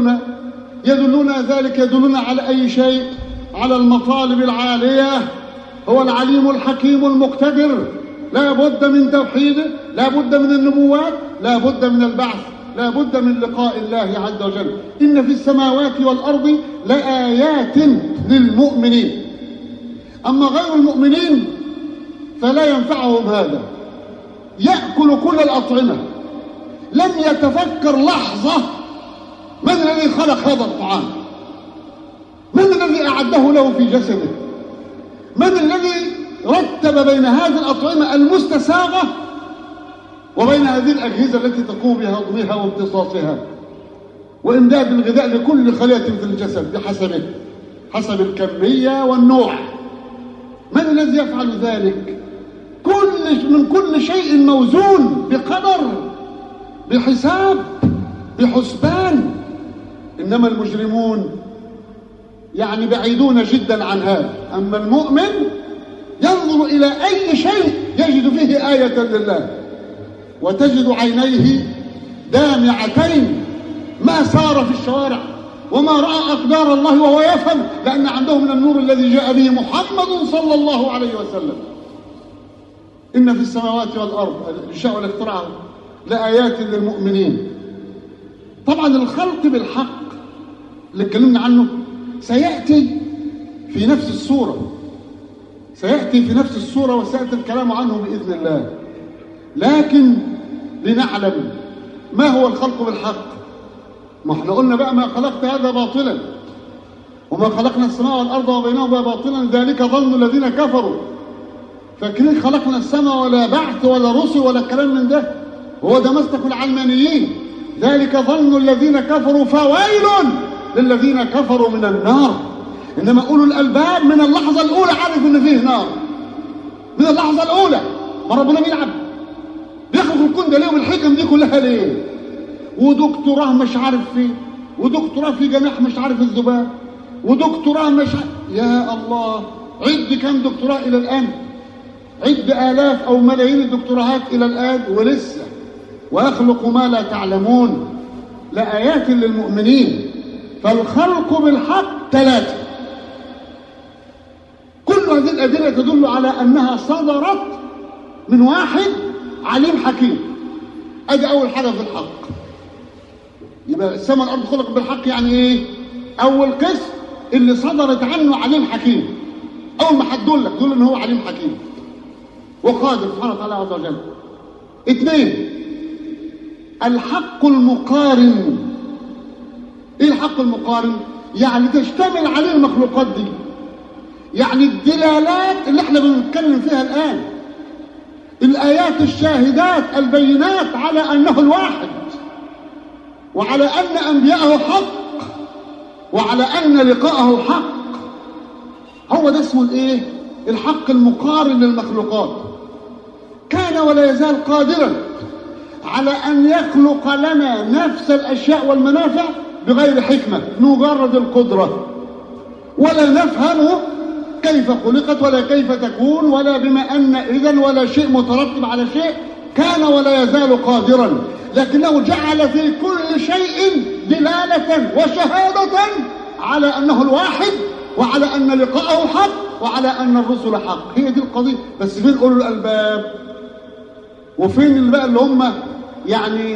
يدلنا ذلك؟ يدلنا على أي شيء؟ على المطالب العالية. هو العليم الحكيم المقتدر. لا بد من توحيده، لا بد من النبوات، لا بد من البعث، لا بد من لقاء الله عز وجل. إن في السماوات والأرض لآيات للمؤمنين. أما غير المؤمنين فلا ينفعهم هذا. يأكل كل الأطعمة، لم يتفكر لحظة من الذي خلق هذا الطعام، من الذي أعده له في جسده، من الذي رتب بين هذه الأطعمة المستساغة وبين هذه الأجهزة التي تقوم بهضمها وامتصاصها وإمداد الغذاء لكل خلية في الجسد بحسبه، حسب الكمية والنوع. من الذي يفعل ذلك؟ كل من كل شيء موزون بقدر، بحساب، بحسبان. إنما المجرمون يعني بعيدون جدا عن هذا. أما المؤمن ينظر إلى أي شيء يجد فيه آية لله، وتجد عينيه دامعتين ما سار في الشوارع وما رأى أقدار الله وهو يفهم، لأن عنده من النور الذي جاء به محمد صلى الله عليه وسلم. إن في السماوات والأرض الإنشاء والاختراع لآيات للمؤمنين. طبعا الخلق بالحق اللي اتكلمنا عنه سيأتي في نفس الصورة، وسيأتي الكلام عنه بإذن الله. لكن لنعلم ما هو الخلق بالحق. ما احنا قلنا بقى ما خلقت هذا باطلا وما خلقنا السماء والأرض وبينهما باطلا ذلك ظن الذين كفروا. فاكرين خلقنا السماء ولا بعث ولا رسل ولا كلام من ده، هو ده مسلك العلمانيين. ذلك ظن الذين كفروا فويل للذين كفروا من النار. إنما أولو الألباب من اللحظة الأولى عارف إن فيه نار، من اللحظة الأولى. ما ربنا بيلعب بيخلق الكون ده ليه والحكم دي كلها ليه؟ ودكتوراه مش عارف فين، ودكتوراه في جناح مش عارف الذباب، ودكتوراه مش عارف. يا الله، عد كم دكتوراه إلى الآن، عد آلاف أو ملايين الدكتوراهات إلى الآن ولسه. ويخلق ما لا تعلمون لآيات للمؤمنين. فالخلق بالحق 3. كل هذه الأدلة تدل على أنها صدرت من واحد عليم حكيم. أدي أول حاجة في الحق. يبقى السماء والأرض خلق بالحق يعني إيه؟ أول قسم اللي صدرت عنه عليم حكيم. أول ما هتدل لك تقول إن هو عليم حكيم وقادر سبحانه وتعالى عز وجل. 2 الحق المقارن. ايه الحق المقارن؟ يعني تشتمل عليه المخلوقات دي، يعني الدلالات اللي احنا بنتكلم فيها الآن، الآيات الشاهدات البينات على أنه الواحد، وعلى أن أنبياءه حق، وعلى أن لقاءه حق. هو ده اسمه الايه؟ الحق المقارن للمخلوقات. كان ولا يزال قادرا على أن يخلق لنا نفس الأشياء والمنافع بغير حكمة، مجرد القدرة، ولا نفهم كيف خلقت ولا كيف تكون ولا بما أن إذن ولا شيء مترتب على شيء. كان ولا يزال قادرا، لكنه جعل في كل شيء دلالة وشهادة على أنه الواحد، وعلى أن لقاءه حق، وعلى أن الرسل حق. هي دي القضية. بس فين أولو الألباب؟ وفين بقى اللي هم يعني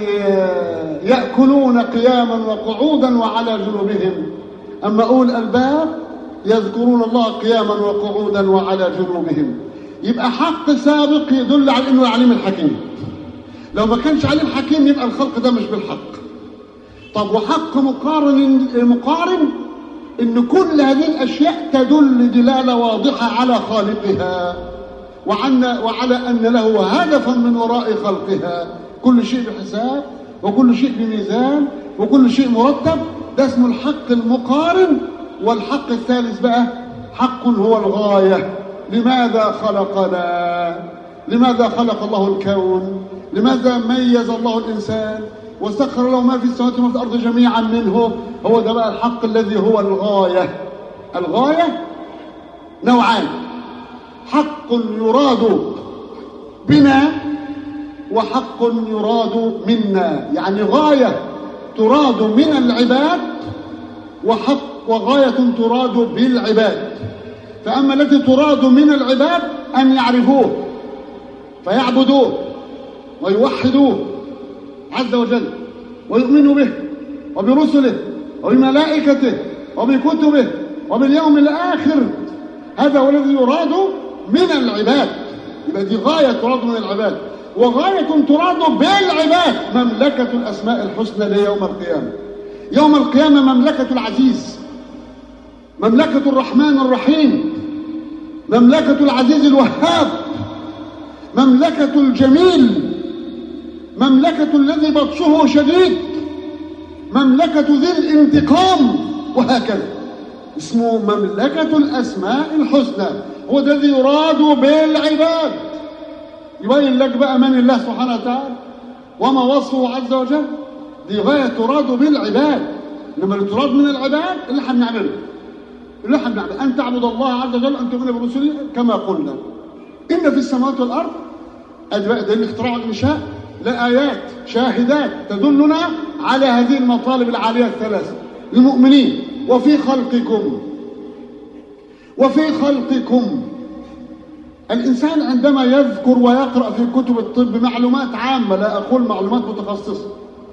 يأكلون قياما وقعودا وعلى جنوبهم؟ أما أولو الألباب يذكرون الله قياما وقعودا وعلى جنوبهم. يبقى حق سابق يدل على أنه العليم الحكيم. لو ما كانش عليم حكيم يبقى الخلق ده مش بالحق. طب وحق مقارن إن كل هذه الأشياء تدل دلالة واضحة على خالقها، وعلى أن له هدفا من وراء خلقها. كل شيء بحساب، وكل شيء بميزان، وكل شيء مرتب. ده اسمه الحق المقارن. والحق الثالث بقى حق هو الغاية. لماذا خلقنا؟ لماذا خلق الله الكون؟ لماذا ميز الله الإنسان وسخر له ما في السماوات وما في الأرض جميعا منه؟ هو ده بقى الحق الذي هو الغاية. الغاية نوعان: حق يراد بنا، وحق يراد منا. يعني غاية تراد من العباد، وغاية تراد بالعباد. فأما التي تراد من العباد أن يعرفوه فيعبدوه ويوحدوه عز وجل، ويؤمنوا به وبرسله وبملائكته وبكتبه وباليوم الآخر. هذا هو الذي يراد من العباد. يبقى دي غاية تراد من العباد. وغاية تراد بالعباد مملكة الأسماء الحسنى ليوم القيامة. يوم القيامة مملكة العزيز، مملكة الرحمن الرحيم، مملكة العزيز الوهاب، مملكة الجميل، مملكة الذي بطشه شديد، مملكة ذي الانتقام، وهكذا. اسمه مملكة الأسماء الحسنى. هو الذي يراد بالعباد. يبين لك بقى من الله سبحانه وتعالى وما وصفه عز وجل. دي غاية تراد بالعباد، إنما اللي تراد من العباد اللي احنا بنعمله، أن تعبد الله عز وجل، أن تؤمن برسله كما قلنا. إن في السماوات والأرض، أدي الاختراع والإنشاء، لآيات شاهدات تدلنا على هذه المطالب العالية الثلاثة للمؤمنين. وفي خلقكم الإنسان عندما يذكر ويقرأ في كتب الطب معلومات عامة، لا أقول معلومات متخصصة،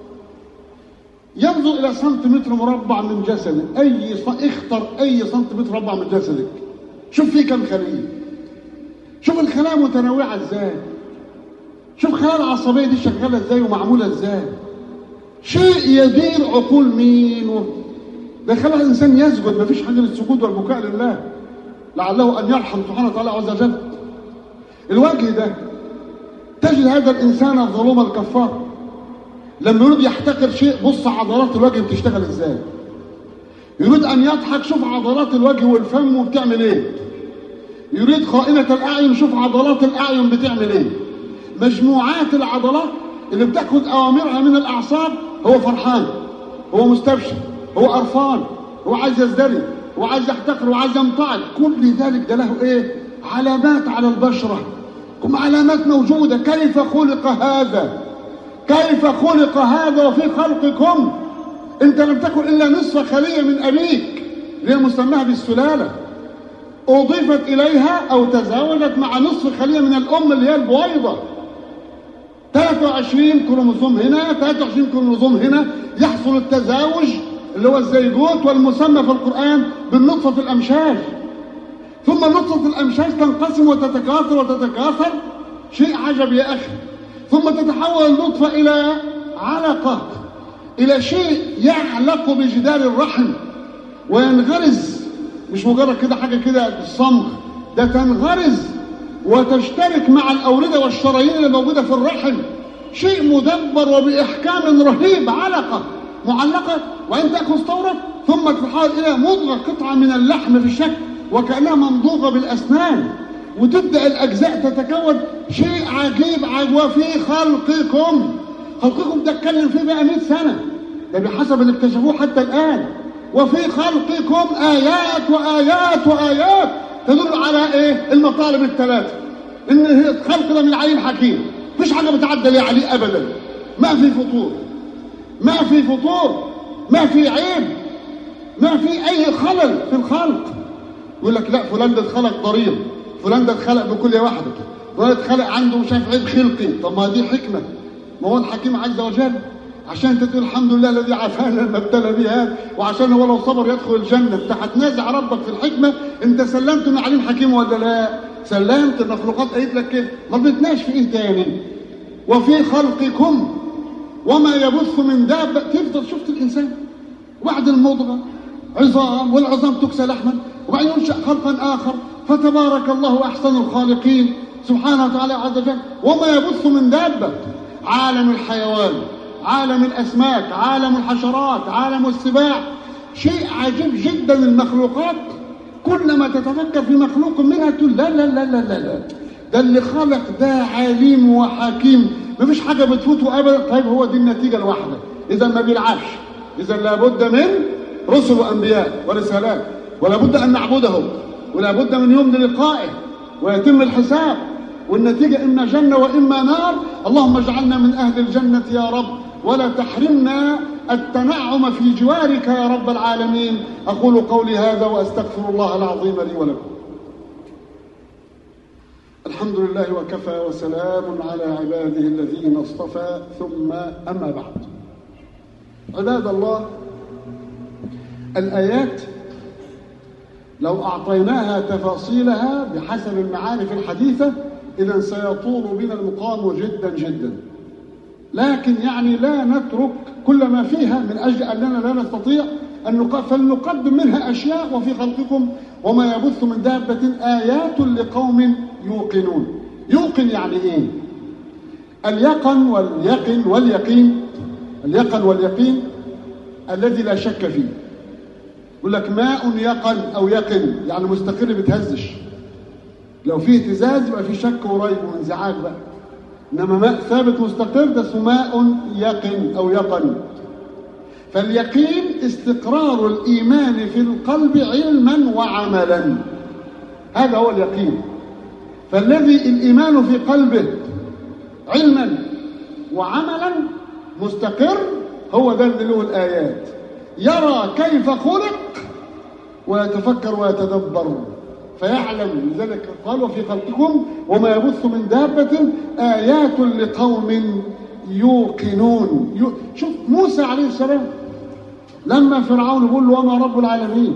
ينظر إلى سنتيمتر مربع من جسدك، اختر أي سنتيمتر مربع من جسدك، شوف فيه كم خلية، شوف الخلايا متنوعة إزاي، شوف الخلايا العصبية دي شغالة إزاي ومعمولة إزاي. شيء يدير عقول مين ده خلى الإنسان يسجد. مفيش حاجة للسجود والبكاء لله لعله أن يرحم سبحانه وتعالى عز وجل. الوجه ده تجد هذا الإنسان الظلوم الكفار لما يريد يحتقر شيء، بص عضلات الوجه بتشتغل ازاي. يريد ان يضحك، شوف عضلات الوجه والفم بتعمل ايه. يريد خائنة الاعين، شوف عضلات الاعين بتعمل ايه. مجموعات العضلات اللي بتاخذ اوامرها من الاعصاب. هو فرحان، هو مستبشر، هو قرفان، هو عايز يزدري، هو عايز يحتقر، هو عايز يمتعض. كل ذلك ده له ايه؟ علامات على البشرة، علامات موجودة. كيف خلق هذا؟ كيف خلق هذا وفي خلقكم؟ انت لم تكن الا نصف خلية من ابيك، اللي هي مسماها بالسلالة، اضيفت اليها او تزاوجت مع نصف خلية من الام اللي هي البويضة. 23 كروموسوم هنا، 23 كروموسوم هنا، يحصل التزاوج اللي هو الزيجوت، والمسمى في القرآن بالنطفة الامشاج. ثم نطفة الامشاج تنقسم وتتكاثر، شيء عجب يا اخي. ثم تتحول النطفة إلى علقة، إلى شيء يعلق بجدار الرحم وينغرز. مش مجرد كده حاجة كده بالصمغ، ده تنغرز وتشترك مع الأوردة والشرايين اللي موجودة في الرحم. شيء مدبر وبإحكام رهيب، علقة معلقة، وإن تأخذ طورة ثم تتحول إلى مضغة، قطعة من اللحم في الشكل وكأنها ممضوغة بالأسنان، وتبدأ الأجزاء تتكون. شيء عجيب. وفي خلقكم ده اتكلم فيه بقى 100 سنة، ده بحسب اللي اكتشفوه حتى الآن. وفي خلقكم آيات وآيات وآيات تدل على إيه؟ المطالب الثلاثة. إن الخلق ده من عليم حكيم، مفيش حاجة بتعدل عليه أبدا، ما في فطور، ما في عيب، ما في أي خلل في الخلق. يقول لك لا فلان ده اتخلق ضرير، فلان ده اتخلق بكل واحدة، فلان اتخلق عنده مش عارف عيب خلقي. طب ما دي حكمة، ما هو الحكيم عز وجل عشان تقول الحمد لله الذي عافانا لما ابتلى بهذا، وعشان هو لو صبر يدخل الجنة. انت هتنازع ربك في الحكمة؟ انت سلمت ان عليم حكيم ولا لا؟ سلمت. المخلوقات قالت لك كده، ما بتناش في ايه تاني؟ وفي خلقكم وما يبث من دابة. تفضل شفت الانسان بعد المضغة عظام، والعظام تكسى لحما، وبعدين ينشأ خلقا آخر، فتبارك الله أحسن الخالقين سبحانه وتعالى عز وجل. وما يبث من دابة، عالم الحيوان، عالم الأسماك، عالم الحشرات، عالم السباع. شيء عجيب جدا. المخلوقات كلما تتفكر في مخلوق منها تقول لا لا لا لا لا، ده اللي خلق ده عليم وحكيم، مفيش حاجة بتفوته أبدا. طيب هو دي النتيجة الواحدة، إذا ما بيلعبش، إذا لابد من رسل وأنبياء ورسالات، ولا بد أن نعبدهم، ولا بد من يوم للقائه ويتم الحساب، والنتيجة إما جنة وإما نار. اللهم اجعلنا من أهل الجنة يا رب، ولا تحرمنا التنعم في جوارك يا رب العالمين. أقول قولي هذا وأستغفر الله العظيم لي ولكم. الحمد لله وكفى، وسلام على عباده الذين اصطفى، ثم أما بعد. عباد الله، الآيات لو أعطيناها تفاصيلها بحسب المعارف الحديثة إذن سيطول بنا المقام جدا جدا، لكن يعني لا نترك كل ما فيها من أجل أننا لا نستطيع أن فلنقدم منها أشياء. وفي خلقكم وما يبث من دابة آيات لقوم يوقنون. يوقن يعني إيه؟ اليقن واليقين الذي لا شك فيه. يقول لك ماء يقن أو يقن، يعني مستقر بتهزش. لو فيه اهتزاز يبقى فيه شك وريب وانزعاج بقى. إنما ماء ثابت مستقر ده اسمه ماء يقن أو يقن. فاليقين استقرار الإيمان في القلب علما وعملا، هذا هو اليقين. فالذي الإيمان في قلبه علما وعملا مستقر هو ده اللي له الآيات، يرى كيف خلق ويتفكر ويتدبر فيعلم. لذلك قال وفي خلقكم وما يبث من دابة آيات لقوم يوقنون. شوف موسى عليه السلام لما فرعون يقول له وما رب العالمين،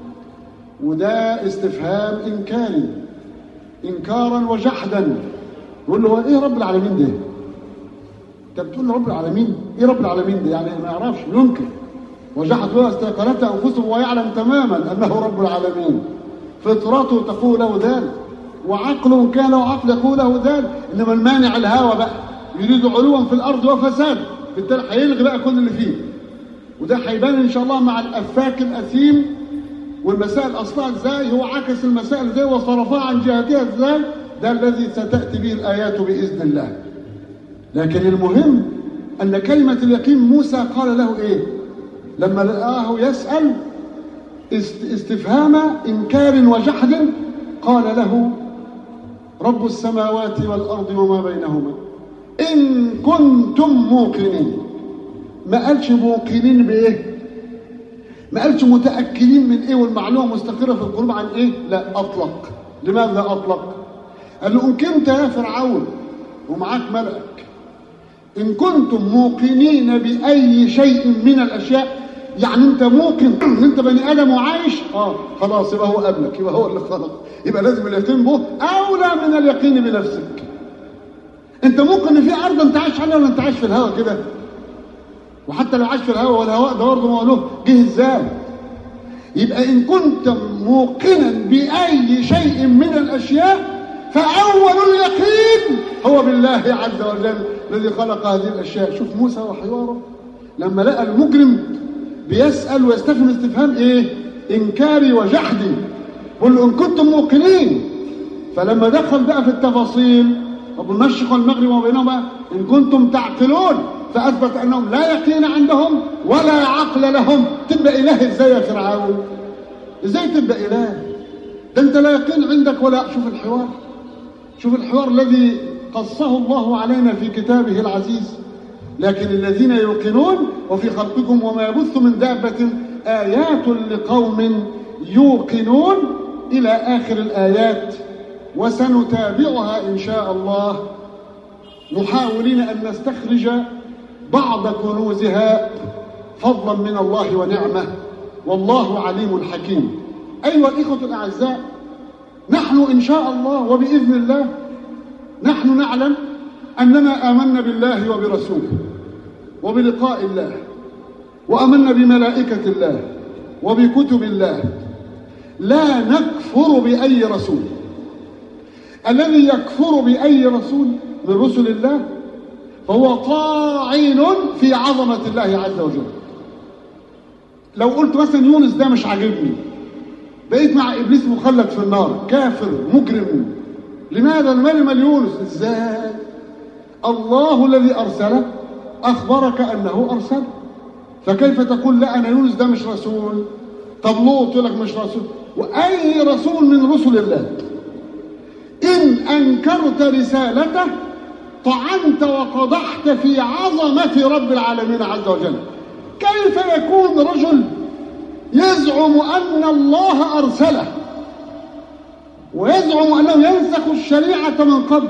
وده استفهام إنكاري إنكارا وجحدا، يقول له ايه رب العالمين ده؟ انت بتقول له رب العالمين؟ ايه رب العالمين ده؟ يعني ما يعرفش، ينكر. وجحدوا استيقنتها انفسهم ويعلم تماما انه رب العالمين، فطرته تقول له ذلك وعقله كان وعقل يقول له ذلك. انما المانع الهوى بقى يريد علوا في الارض وفساد، بالتالي هيلغي بقى كل اللي فيه. وده هيبان ان شاء الله مع الافاك الاثيم، والمسائل اصلها ازاي، هو عكس المسائل ازاي وصرفها عن جهتها ازاي، ده الذي ستاتي به الايات باذن الله. لكن المهم ان كلمه اليقين موسى قال له ايه لما لقاه يسال استفهام انكار وجحد؟ قال له رب السماوات والارض وما بينهما ان كنتم موقنين. ما قالش موقنين بايه، ما قالش متاكدين من ايه والمعلومه مستقره في القلوب عن ايه، لا اطلق. لماذا اطلق؟ قال له ان كنت يا فرعون ومعاك ملأك ان كنتم موقنين باي شيء من الاشياء، يعني انت موقن ان انت بني ادم وعايش، خلاص يبقى هو قبلك، يبقى هو اللي خلق، يبقى لازم اليقين به اولى من اليقين بنفسك. انت موقن ان في ارض انت عايش عليها ولا انت عايش في الهواء كده؟ وحتى لو عايش في الهواء والهواء ده برضه ما له جه ازاي؟ يبقى ان كنت موقنا باي شيء من الاشياء فاول اليقين هو بالله عز وجل الذي خلق هذه الاشياء. شوف موسى وحواره لما لقى المجرم بيسال ويستفهم استفهام ايه؟ انكاري وجحدي، قل له ان كنتم موقنين. فلما دخل بقى في التفاصيل رب المشرق والمغرب وما بينهما ان كنتم تعقلون، فاثبت انهم لا يقين عندهم ولا عقل لهم. تبقى اله ازاي يا فرعون؟ ازاي تبقى اله؟ ده انت لا يقين عندك ولا. شوف الحوار، شوف الحوار الذي قصه الله علينا في كتابه العزيز. لكن الذين يوقنون وفي خلقكم وما يبث من دابة آيات لقوم يوقنون إلى آخر الآيات، وسنتابعها إن شاء الله محاولين أن نستخرج بعض كنوزها فضلا من الله ونعمة، والله عليم حكيم. أيها الإخوة الأعزاء، نحن إن شاء الله وبإذن الله نحن نعلم أننا آمنا بالله وبرسوله وبلقاء الله، وآمنا بملائكة الله وبكتب الله، لا نكفر بأي رسول. الذي يكفر بأي رسول من رسل الله فهو طاعن في عظمة الله عز وجل. لو قلت مثلا يونس ده مش عاجبني، بقيت مع إبليس مخلد في النار، كافر مجرم. لماذا؟ المال يونس ازاي؟ الله الذي أرسله أخبرك أنه أرسل، فكيف تقول لا أنا يونس ده مش رسول؟ طب لوط لك مش رسول، وأي رسول من رسل الله إن أنكرت رسالته طعنت وقضحت في عظمة رب العالمين عز وجل. كيف يكون رجل يزعم أن الله أرسله ويزعم أنه ينسخ الشريعة من قبل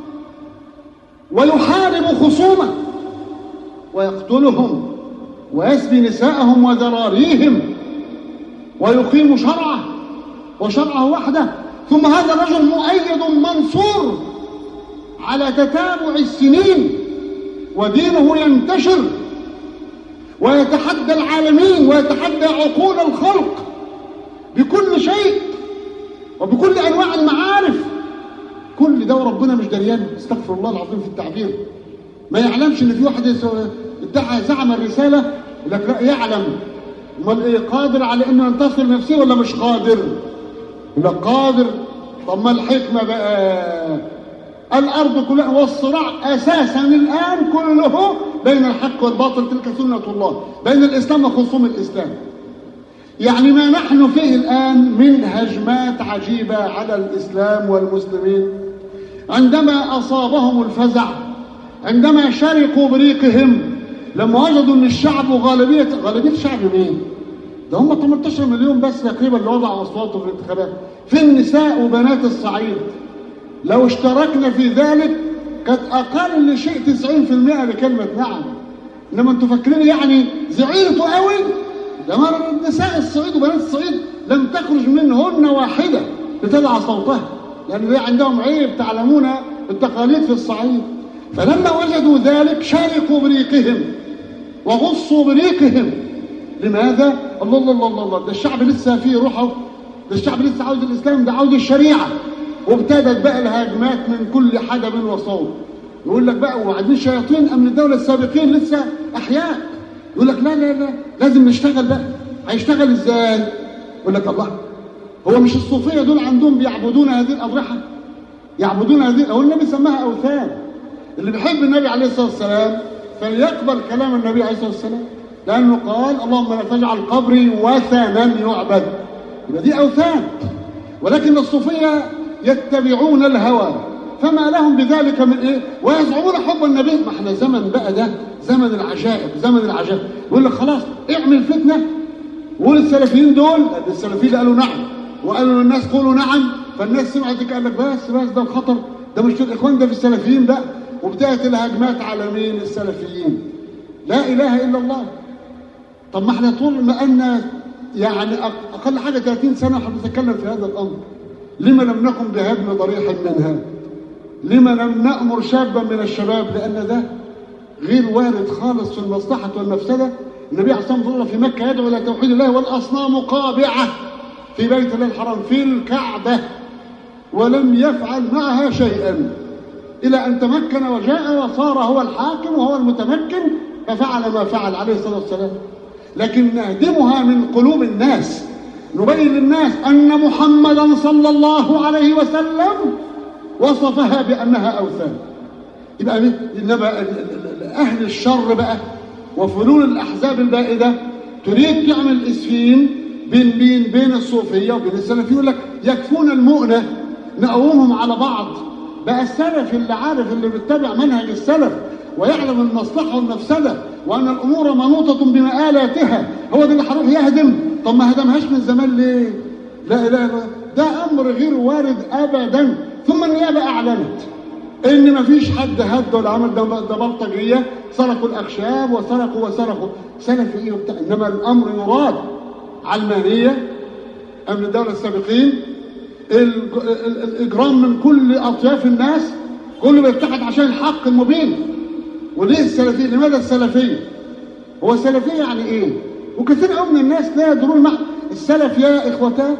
ويحارب خصومه ويقتلهم ويسبي نساءهم وذراريهم ويقيم شرعه وشرعه وحده، ثم هذا الرجل مؤيد منصور على تتابع السنين ودينه ينتشر ويتحدى العالمين ويتحدى عقول الخلق بكل شيء وبكل أنواع المعارف. كل ده وربنا مش دريان، استغفر الله العظيم في التعبير. ما يعلمش ان في واحد ادعى زعم الرسالة يقول لك لا يعلم. امال ايه؟ قادر على انه ينتصر نفسه ولا مش قادر؟ يقول لك قادر. طب ما الحكمة بقى؟ الأرض كلها، والصراع أساسا الآن كله بين الحق والباطل، تلك سنة الله بين الإسلام وخصوم الإسلام. يعني ما نحن فيه الآن من هجمات عجيبة على الإسلام والمسلمين، عندما أصابهم الفزع، عندما شرقوا بريقهم، لما وجدوا أن الشعب وغالبية الشعب مين؟ ده هم 18 مليون بس تقريبا اللي وضعوا أصواتهم في الانتخابات، في النساء وبنات الصعيد. لو اشتركنا في ذلك كانت أقل شيء 90% لكلمة نعم. إنما أنتوا فاكرين يعني زعيتوا قوي؟ ده نساء الصعيد وبنات الصعيد لم تخرج منهن واحدة لتدعى صوتها، لأن ده عندهم عيب، تعلمون التقاليد في الصعيد. فلما وجدوا ذلك شارقوا بريقهم وغصوا بريقهم. لماذا؟ الله الله الله الله، ده الشعب لسه فيه روحه، ده الشعب لسه عاوز الإسلام، ده عاوز الشريعة. وابتدت بقى الهجمات من كل حدب وصوب. يقول لك بقى وبعدين شياطين أمن الدولة السابقين لسه أحياء، يقول لك لا لا لا لازم نشتغل بقى. هيشتغل ازاي؟ يقول لك الله، هو مش الصوفية دول عندهم بيعبدون هذه الأضرحة؟ يعبدون هذه، هو النبي سماها أوثان. اللي بيحب النبي عليه الصلاة والسلام فليقبل كلام النبي عليه الصلاة والسلام، لأنه قال اللهم لا تجعل قبري وثنا يعبد. يبقى دي أوثان. ولكن الصوفية يتبعون الهوى، فما لهم بذلك من ايه؟ ويزعمون حب النبي. ما احنا زمن بقى ده زمن العجائب، زمن العجائب. يقول لك خلاص اعمل فتنه، وقول السلفيين دول، السلفيين قالوا نعم وقالوا للناس قولوا نعم، فالناس سمعت قال لك بس ده الخطر، ده مش الاخوان، ده في السلفيين بقى. وابتدت الهجمات على مين؟ السلفيين. لا اله الا الله. طب ما احنا طول ما ان يعني اقل حاجه 30 سنه احنا بنتكلم في هذا الامر، لما لم نقم بهدم ضريح منها؟ لما لم نأمر شابا من الشباب؟ لأن ده غير وارد خالص في المصلحة والمفسدة. النبي عليه الصلاة والسلام في مكة يدعو إلى توحيد الله والأصنام قابعة في بيت الله الحرام في الكعبة، ولم يفعل معها شيئا إلى أن تمكن وجاء وصار هو الحاكم وهو المتمكن، ففعل ما فعل عليه الصلاة والسلام. لكن نهدمها من قلوب الناس، نبين للناس أن محمدا صلى الله عليه وسلم وصفها بأنها أوثان. يبقى إنما أهل الشر بقى وفنون الأحزاب البائدة تريد تعمل إسفين بين الصوفية وبين السلفية. يقول لك يكفون المؤنة، نقومهم على بعض. بقى السلف اللي عارف، اللي بيتبع منهج السلف ويعلم المصلحة والمفسدة وأن الأمور منوطة بمآلاتها، هو ده اللي هيروح يهدم. طب ما هدمهاش من زمان ليه؟ لا لا لا، ده أمر غير وارد أبدا. ثم النيابة أعلنت إن ما فيش حد هد ولا عمل، ده بلطجية، سرقوا الأخشاب وسرقوا سلف إيه وبتاع. إنما الأمر يراد علمانية، أمن الدولة السابقين، الإجرام من كل أطياف الناس، كله بيتحد عشان الحق المبين. وليه السلفية؟ لماذا السلفية؟ هو السلفية يعني إيه؟ وكثير قوي من الناس لا يدرون مع السلف يا إخوتان.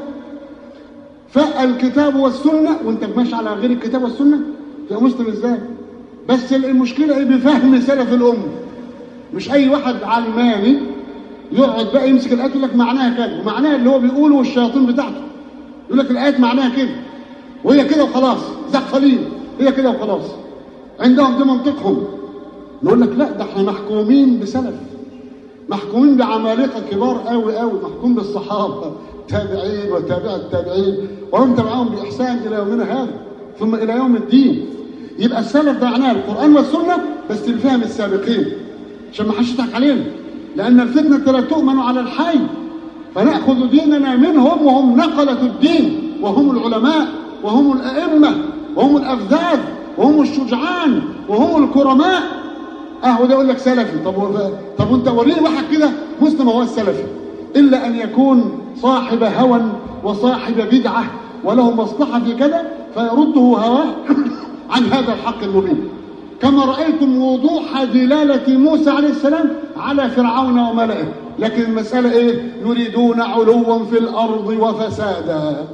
فالكتاب والسنة، وانت ماشي على غير الكتاب والسنة يا مسلم ازاي؟ بس المشكلة ايه؟ بفهم سلف الأمة. مش أي واحد علماني يقعد بقى يمسك الآيات يقول لك معناها كده ومعناها اللي هو بيقوله والشياطين بتاعته، يقول لك الآيات معناها كده وهي كده وخلاص، زقفلين هي كده وخلاص، عندهم ده منطقهم. نقول لك لا، ده احنا محكومين بسلف، محكومين بعمالقة كبار قوي قوي، محكوم بالصحابة تابعين وتابع التابعين وهم تبعهم بإحسان إلى يومنا هذا ثم إلى يوم الدين. يبقى السلف ده معناه القرآن والسنة بس بفهم السابقين عشان ما حدش يضحك علينا، لأن الفتنة لا تؤمن على الحي، فنأخذ ديننا منهم وهم نقلة الدين، وهم العلماء وهم الأئمة وهم الأفذاذ وهم الشجعان وهم الكرماء. ده يقول لك سلفي. طب وانت وريني واحد كده مسلم هو السلفي، إلا أن يكون صاحب هوى وصاحب بدعة وله مصلحة في كذا فيرده هواه عن هذا الحق المبين، كما رأيتم وضوح دلالة موسى عليه السلام على فرعون وملئه. لكن المسألة إيه؟ يريدون علوا في الأرض وفسادا،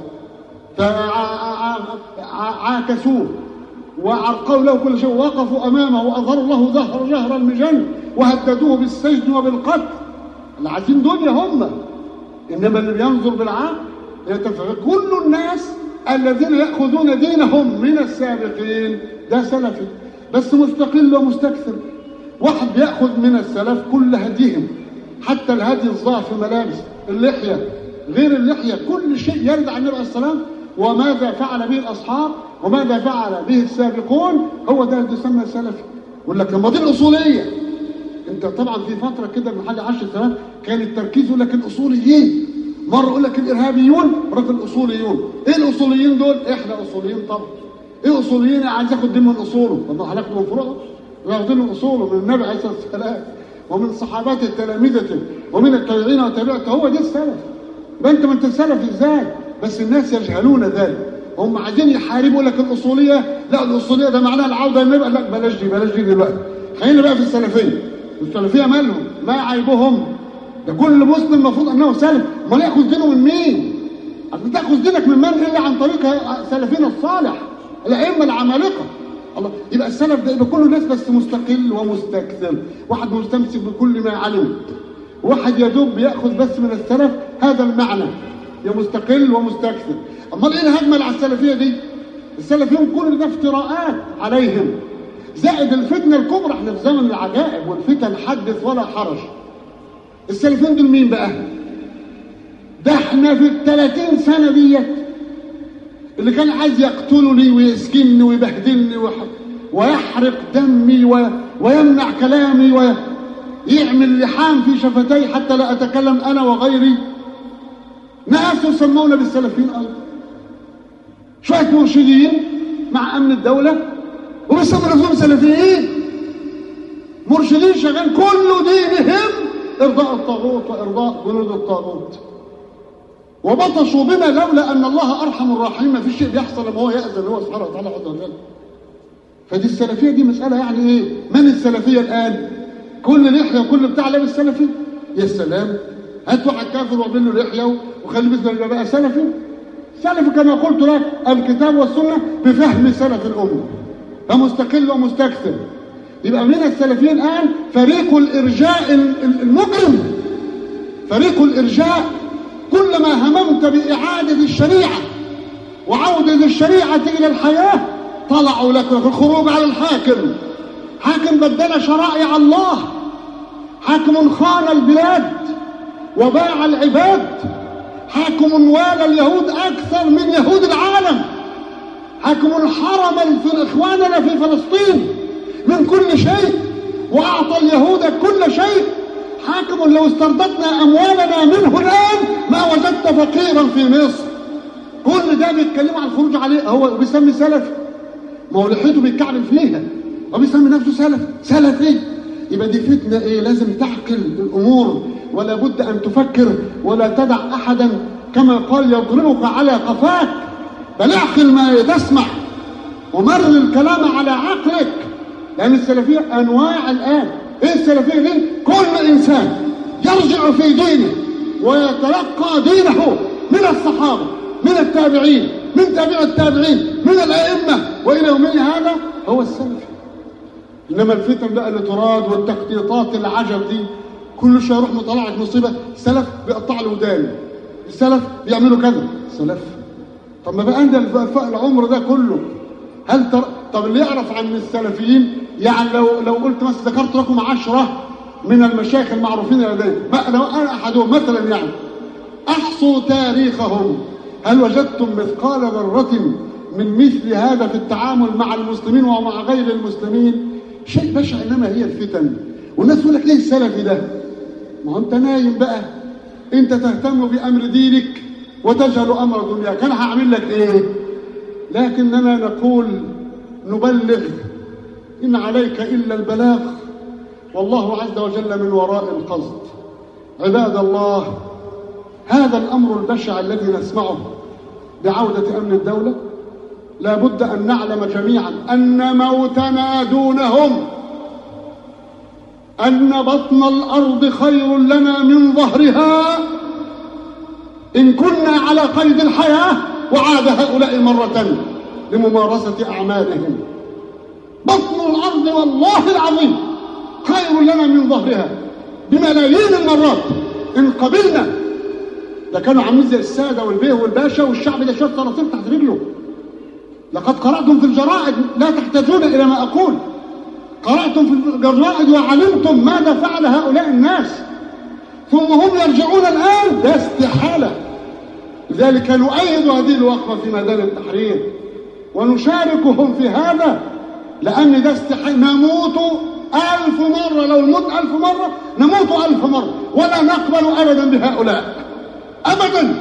فعاكسوه وعرقوا له كل شيء، ووقفوا أمامه وأظهروا له جهر المجن وهددوه بالسجن وبالقتل. العايزين دنيا هم، إنما اللي بينظر بالعقل كل الناس الذين يأخذون دينهم من السابقين ده سلفي بس مستقل ومستكثر. واحد بيأخذ من السلف كل هديهم، حتى الهدي الظاهر في ملابس، اللحية غير اللحية، كل شيء يرد عن النبي عليه السلام وماذا فعل به الأصحاب وماذا فعل به السابقون، هو ده يسمى سلفي. يقول لك لما دي الأصولية. انت طبعا في فترة كده من حوالي 10 سنوات كان التركيز يقول لك الأصوليين، مرة يقول لك الإرهابيون، مرة الأصوليون. ايه الأصوليين دول؟ احنا أصوليين طبعا. ايه أصوليين؟ عايز ياخد دين من أصوله، طب ما هناخد من فروعه؟ ياخدين من أصوله، من النبي عليه الصلاة والسلام ومن صحابته تلامذته ومن التابعين وتابعته، هو ده السلف. ما انت السلف ازاي؟ بس الناس يجهلون ذلك، هم عايزين يحاربوا لك الأصولية. لا الأصولية ده معناها العودة للنبي، لا بلاش دي دلوقتي، خلينا بقى في السلفية. السلفية مالهم؟ ما عيبهم؟ ده كل مسلم المفروض أنه سلف. امال يأخذ دينه من مين؟ تأخذ دينك من من إلا عن طريق سلفنا الصالح الأئمة العمالقة. الله، يبقى السلف ده يبقى كله ناس بس مستقل ومستكثر، واحد مستمسك بكل ما علم، واحد يدوب يأخذ بس من السلف هذا المعنى، يا مستقل ومستكثر. امال ايه الهجمة على السلفية دي؟ السلفيين كل ده افتراءات عليهم، زائد الفتنة الكبرى. احنا في زمن العجائب والفتن حدث ولا حرج. السلفيين دول مين بقى؟ ده احنا في 30 سنة ديت اللي كان عايز يقتلني ويسجنني ويبهدلني ويحرق دمي ويمنع كلامي ويعمل لحام في شفتي حتى لا أتكلم أنا وغيري، ناس يسمون بالسلفيين أيضا. شوية مرشدين مع أمن الدولة وبيسموا نفسهم سلفيين، مرشدين شغال كل دينهم إرضاء الطاغوت وإرضاء جنود الطاغوت. وبطشوا بنا لولا أن الله أرحم الراحمين. ما في شيء بيحصل لما هو يأذن هو سبحانه وتعالى عز وجل. فدي السلفية دي مسألة يعني إيه؟ من السلفية الآن؟ كل لحية وكل بتاع لابس سلفي؟ يا سلام، هات واحد كافر واعمل له لحية وخلي مثله بقى سلفي. سلفي كما قلت لك الكتاب والسنة بفهم سلف الأمة، فمستقل ومستكثر. يبقى من السلفيين الآن فريق الإرجاء المجرم، فريق الإرجاء. كلما هممت بإعادة الشريعة وعودة الشريعة إلى الحياة طلعوا لك الخروج على الحاكم. حاكم بدل شرائع الله، حاكم خان البلاد وباع العباد، حاكم والى اليهود أكثر من يهود العالم، حاكم حرم إخواننا في فلسطين من كل شيء وأعطى اليهود كل شيء، حاكم لو استرددنا أموالنا منه الآن ما وجدت فقيرا في مصر. كل ده بيتكلموا عن الخروج عليه، هو بيسمي سلفي، ما هو لحيته بيتكعبل فيها وبيسمي نفسه سلفي. يبقى دي فتنة ايه؟ لازم تعقل الأمور ولا بد أن تفكر ولا تدع أحدا كما قال يضربك على قفاك، بل اعقل ما تسمع ومر الكلام على عقلك. لأن السلفية أنواع الآن. ايه السلفية دي؟ كل إنسان يرجع في دينه ويتلقى دينه من الصحابة، من التابعين، من تابع التابعين، من الأئمة وإلى يومنا هذا هو السلف. إنما الفتن بقى اللي تراد والتخطيطات العجب دي كل شيء يروح مطلع لك مصيبة. السلف بيقطع الودان، السلف بيعملوا كذا، السلف. طب ما بقى عندنا العمر ده كله. طب اللي يعرف عن السلفيين يعني لو قلت مثلا ذكرت لكم 10 من المشايخ المعروفين لديكم، لو أنا أحدهم مثلا يعني أحصوا تاريخهم، هل وجدتم مثقال ذرة من مثل هذا في التعامل مع المسلمين ومع غير المسلمين؟ شيء بشع. إنما هي الفتن. والناس يقول لك ليه السلفي ده؟ ما هو أنت نايم بقى، أنت تهتم بأمر دينك وتجهل أمر دنياك، أنا هعمل لك إيه؟ لكننا نقول نبلغ، إن عليك إلا البلاغ والله عز وجل من وراء القصد. عباد الله، هذا الأمر البشع الذي نسمعه بعودة أمن الدولة لا بد أن نعلم جميعا أن موتنا دونهم، أن بطن الأرض خير لنا من ظهرها إن كنا على قيد الحياة وعاد هؤلاء مرة لممارسة أعمالهم. بطن الأرض والله العظيم خير لنا من ظهرها بملايين المرات إن قبلنا. ده كانوا عاملين زي السادة والبيه والباشا والشعب ده شوية صراصير تحت رجله. لقد قرأتم في الجرائد، لا تحتاجون إلى ما أقول، قرأتم في الجرائد وعلمتم ماذا فعل هؤلاء الناس، ثم هم يرجعون الآن، ده استحالة. لذلك نؤيد هذه الوقفة في ميدان التحرير ونشاركهم في هذا، لأن ده استحالة. نموت 1000 مرة، لو نموت 1000 مرة نموت 1000 مرة، ولا نقبل أبدا بهؤلاء أبدا.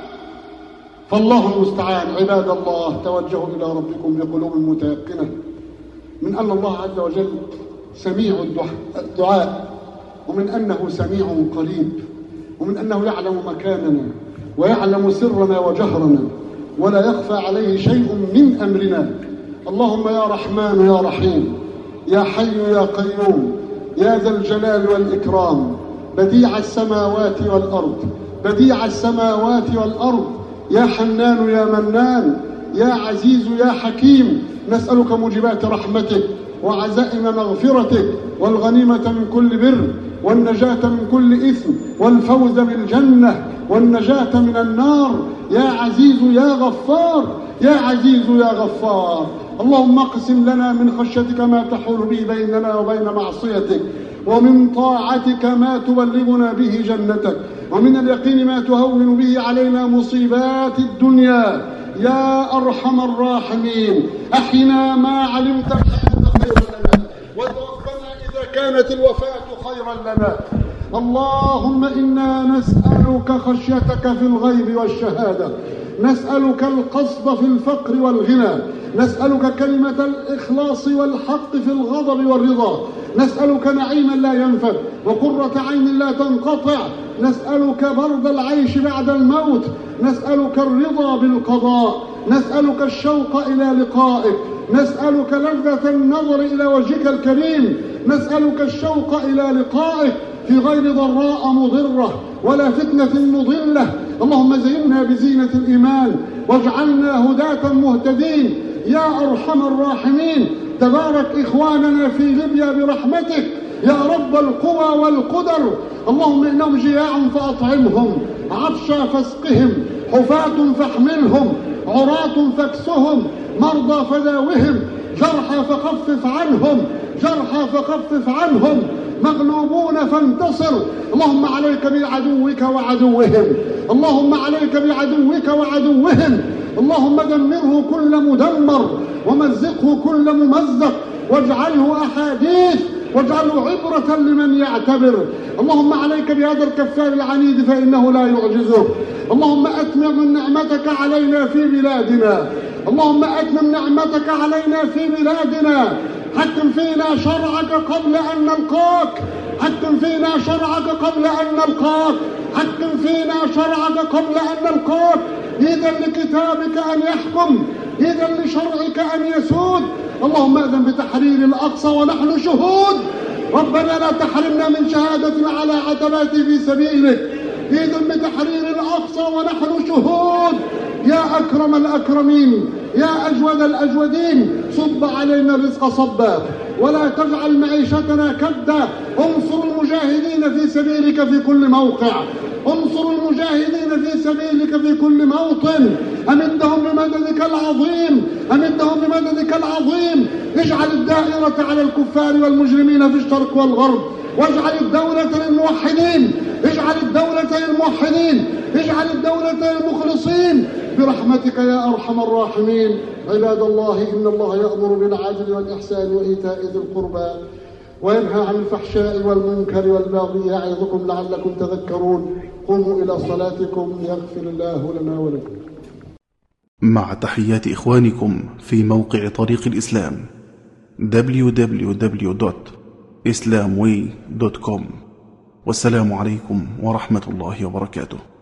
فالله المستعان. عباد الله، توجهوا إلى ربكم بقلوب متيقنة من أن الله عز وجل سميع الدعاء، ومن أنه سميع قريب، ومن أنه يعلم مكاننا ويعلم سرنا وجهرنا، ولا يخفى عليه شيء من أمرنا. اللهم يا رحمن يا رحيم، يا حي يا قيوم، يا ذا الجلال والإكرام، بديع السماوات والأرض، بديع السماوات والأرض، يا حنان يا منان، يا عزيز يا حكيم، نسألك موجبات رحمتك وعزائم مغفرتك والغنيمة من كل بر والنجاة من كل إثم والفوز بالجنة والنجاة من النار، يا عزيز يا غفار، يا عزيز يا غفار. اللهم اقسم لنا من خشيتك ما تحول به بيننا وبين معصيتك، ومن طاعتك ما تبلغنا به جنتك، ومن اليقين ما تهون به علينا مصيبات الدنيا، يا أرحم الراحمين. أحينا ما علمت الحياة خيرا لنا، وتوفنا إذا كانت الوفاة خيرا لنا. اللهم إنا نسألك خشيتك في الغيب والشهادة، نسألك القصد في الفقر والغنى، نسألك كلمة الإخلاص والحق في الغضب والرضا، نسألك نعيما لا ينفد وقرة عين لا تنقطع، نسألك برد العيش بعد الموت، نسألك الرضا بالقضاء، نسألك الشوق إلى لقائك، نسألك لذة النظر إلى وجهك الكريم، نسألك الشوق إلى لقائك في غير ضراء مضرة ولا فتنة مضلة. اللهم زينا بزينة الإيمان واجعلنا هداة مهتدين يا أرحم الراحمين. تبارك إخواننا في ليبيا برحمتك يا رب القوى والقدر. اللهم إنهم جياع فأطعمهم، عطشا فاسقهم، حفاة فاحملهم، عراة فاكسهم، مرضى فداوهم، جرحى فخفف عنهم، جرحى فخفف عنهم، مغلوبون فانتصر. اللهم عليك بعدوك وعدوهم، اللهم عليك بعدوك وعدوهم. اللهم دمره كل مدمر ومزقه كل ممزق، واجعله أحاديث، واجعله عبرة لمن يعتبر. اللهم عليك بهذا الكفار العنيد فإنه لا يعجزه. اللهم أتمم نعمتك علينا في بلادنا، اللهم أتمم نعمتك علينا في بلادنا. حكم فينا شرعك قبل أن نلقاك، حكم فينا شرعك قبل أن نلقاك، حكم فينا شرعك قبل أن نلقاك. إذا لكتابك أن يحكم، إذا لشرعك أن يسود. اللهم أذن بتحرير الأقصى ونحن شهود. ربنا لا تحرمنا من شهادتنا على عتبات في سبيلك. إذن بتحرير الأقصى ونحن شهود. يا أكرم الأكرمين، يا أجود الأجودين، صب علينا الرزق صبا ولا تجعل معيشتنا كدا. انصر المجاهدين في سبيلك في كل موقع، انصر المجاهدين في سبيلك في كل موطن. أمدهم بمددك العظيم، أمدهم بمددك العظيم. اجعل الدائرة على الكفار والمجرمين في الشرق والغرب، واجعل الدولة للموحدين، اجعل الدولة للموحدين، اجعل الدولة للمخلصين برحمتك يا أرحم الراحمين. عباد الله، إن الله يأمر بالعدل والإحسان وإيتاء ذي القربى وينهى عن الفحشاء والمنكر والبغي يعظكم لعلكم تذكرون. قوموا إلى صلاتكم يغفر الله لنا ولكم. مع تحيات إخوانكم في موقع طريق الإسلام www.islamway.com. والسلام عليكم ورحمة الله وبركاته.